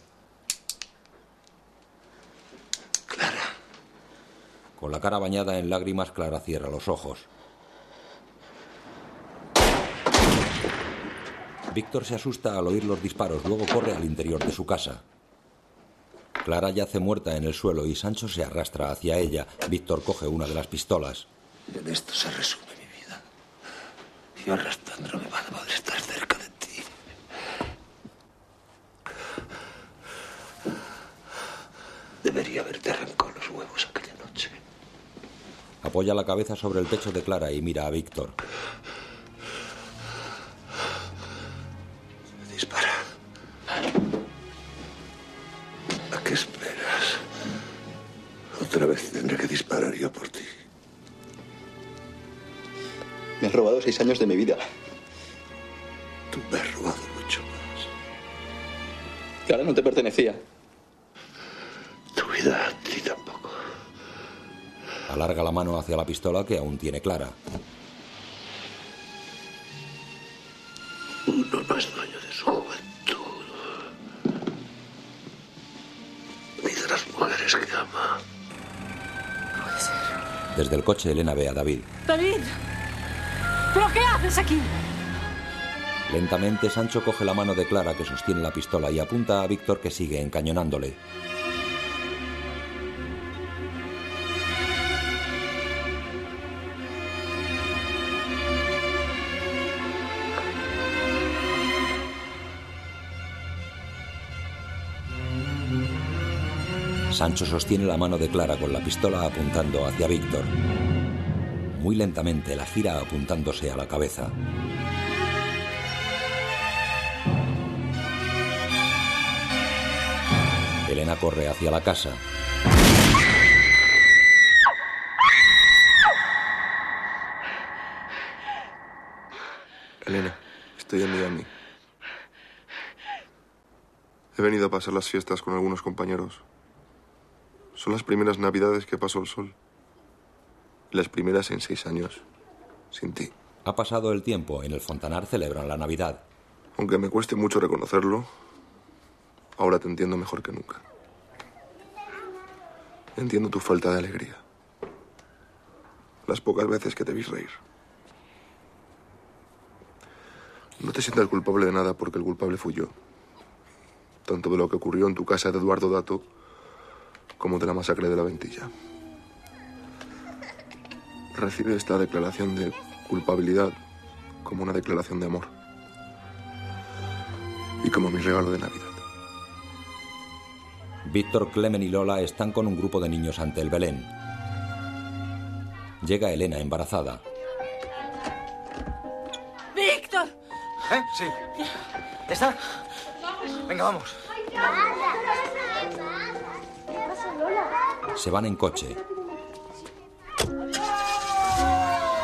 Clara. Con la cara bañada en lágrimas, Clara cierra los ojos. Víctor se asusta al oír los disparos, luego corre al interior de su casa. Clara yace muerta en el suelo y Sancho se arrastra hacia ella. Víctor coge una de las pistolas. En esto se resume mi vida. Yo arrastrándome para poder estar cerca de ti. Debería haberte arrancado los huevos aquella noche. Apoya la cabeza sobre el pecho de Clara y mira a Víctor. Dispara. ¿A qué esperas? Otra vez tendré que disparar yo por ti. Me has robado 6 años de mi vida. Tú me has robado mucho más. Clara no te pertenecía. Tu vida a ti tampoco. Alarga la mano hacia la pistola que aún tiene Clara. Uno no es dueño de su juventud. Ni de las mujeres que ama. No puede ser. Desde el coche, Elena ve a David. ¡David! ¿Pero qué haces aquí? Lentamente, Sancho coge la mano de Clara que sostiene la pistola y apunta a Víctor que sigue encañonándole. Sancho sostiene la mano de Clara con la pistola apuntando hacia Víctor. Muy lentamente la gira apuntándose a la cabeza. Elena corre hacia la casa. Elena, estoy en Miami. He venido a pasar las fiestas con algunos compañeros. Son las primeras navidades que paso el sol. Las primeras en 6 años. Sin ti. Ha pasado el tiempo. En el Fontanar celebran la Navidad. Aunque me cueste mucho reconocerlo, ahora te entiendo mejor que nunca. Entiendo tu falta de alegría. Las pocas veces que te vi reír. No te sientas culpable de nada porque el culpable fui yo. Tanto de lo que ocurrió en tu casa de Eduardo Dato como de la masacre de la Ventilla. Recibe esta declaración de culpabilidad como una declaración de amor. Y como mi regalo de Navidad. Víctor, Clemen y Lola están con un grupo de niños ante el Belén. Llega Elena embarazada. ¡Víctor! Sí. ¿Está? Venga, vamos. Se van en coche.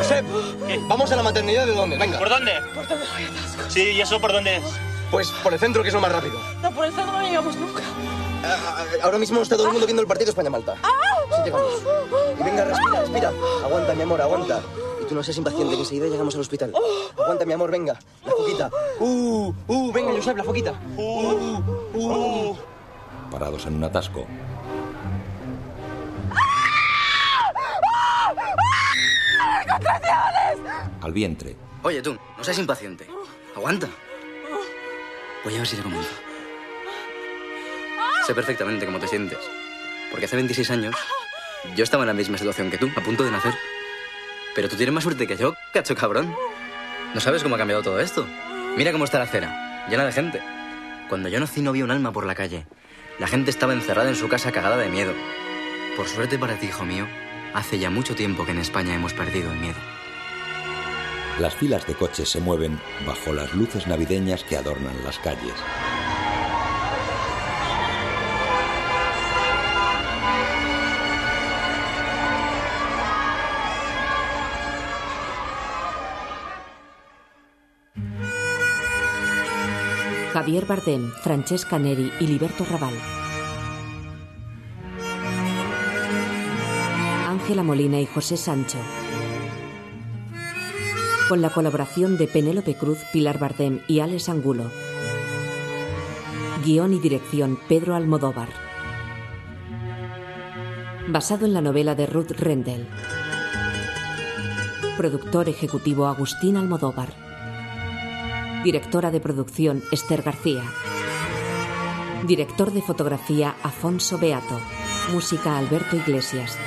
Josep, vamos a la maternidad de dónde, venga. ¿Por dónde? ¿Por dónde hay atascos? Sí, ¿y eso por dónde es? Pues por el centro, que es lo más rápido. No, por el centro no llegamos nunca. Ahora mismo está todo el mundo viendo el partido España-Malta. Sí, llegamos. Y venga, respira. Aguanta, mi amor, aguanta. Y tú no seas impaciente, que enseguida llegamos al hospital. Aguanta, mi amor, venga. La foquita. Venga, Josep, la foquita. Parados en un atasco. Al vientre. Oye, tú, no seas impaciente. Aguanta. Voy a ver si te convenzo. Sé perfectamente cómo te sientes. Porque hace 26 años yo estaba en la misma situación que tú, a punto de nacer. Pero tú tienes más suerte que yo, cacho cabrón. ¿No sabes cómo ha cambiado todo esto? Mira cómo está la acera, llena de gente. Cuando yo nací no había un alma por la calle. La gente estaba encerrada en su casa cagada de miedo. Por suerte para ti, hijo mío, hace ya mucho tiempo que en España hemos perdido el miedo. Las filas de coches se mueven bajo las luces navideñas que adornan las calles. Javier Bardem, Francesca Neri y Liberto Raval. Ángela Molina y José Sancho. Con la colaboración de Penélope Cruz, Pilar Bardem y Alex Angulo. Guión y dirección Pedro Almodóvar. Basado en la novela de Ruth Rendell. Productor ejecutivo Agustín Almodóvar. Directora de producción Esther García. Director de fotografía Afonso Beato. Música Alberto Iglesias.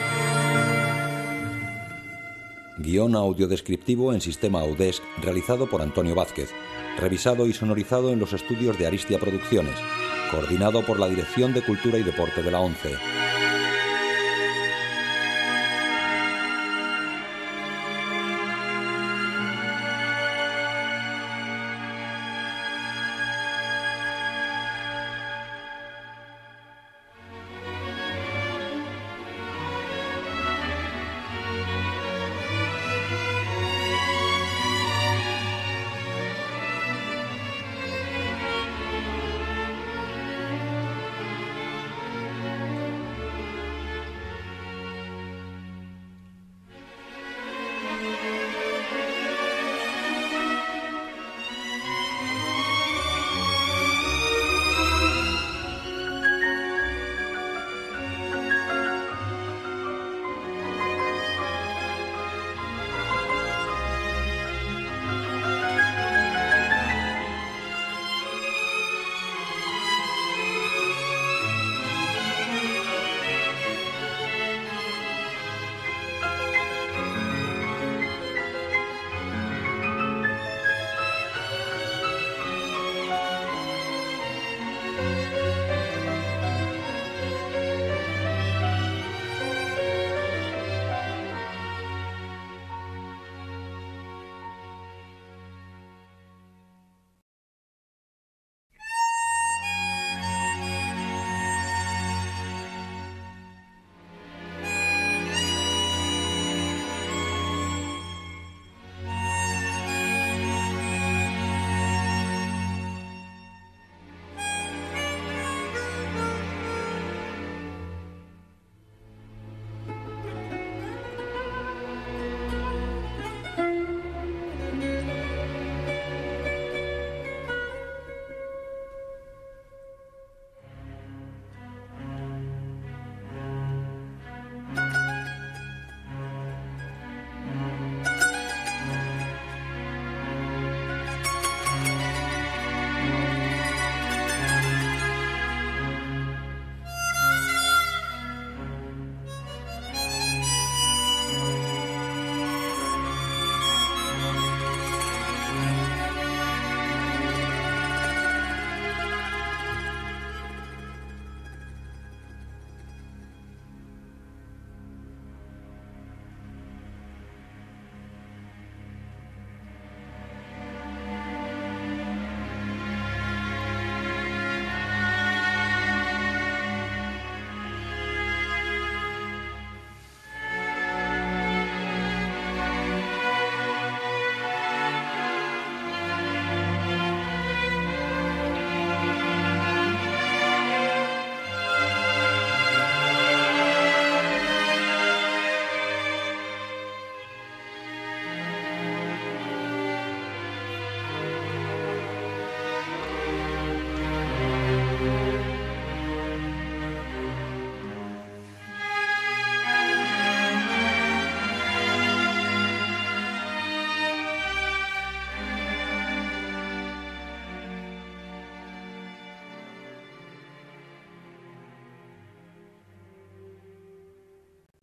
Guión audiodescriptivo en sistema Audesc realizado por Antonio Vázquez. Revisado y sonorizado en los estudios de Aristia Producciones. Coordinado por la Dirección de Cultura y Deporte de la ONCE.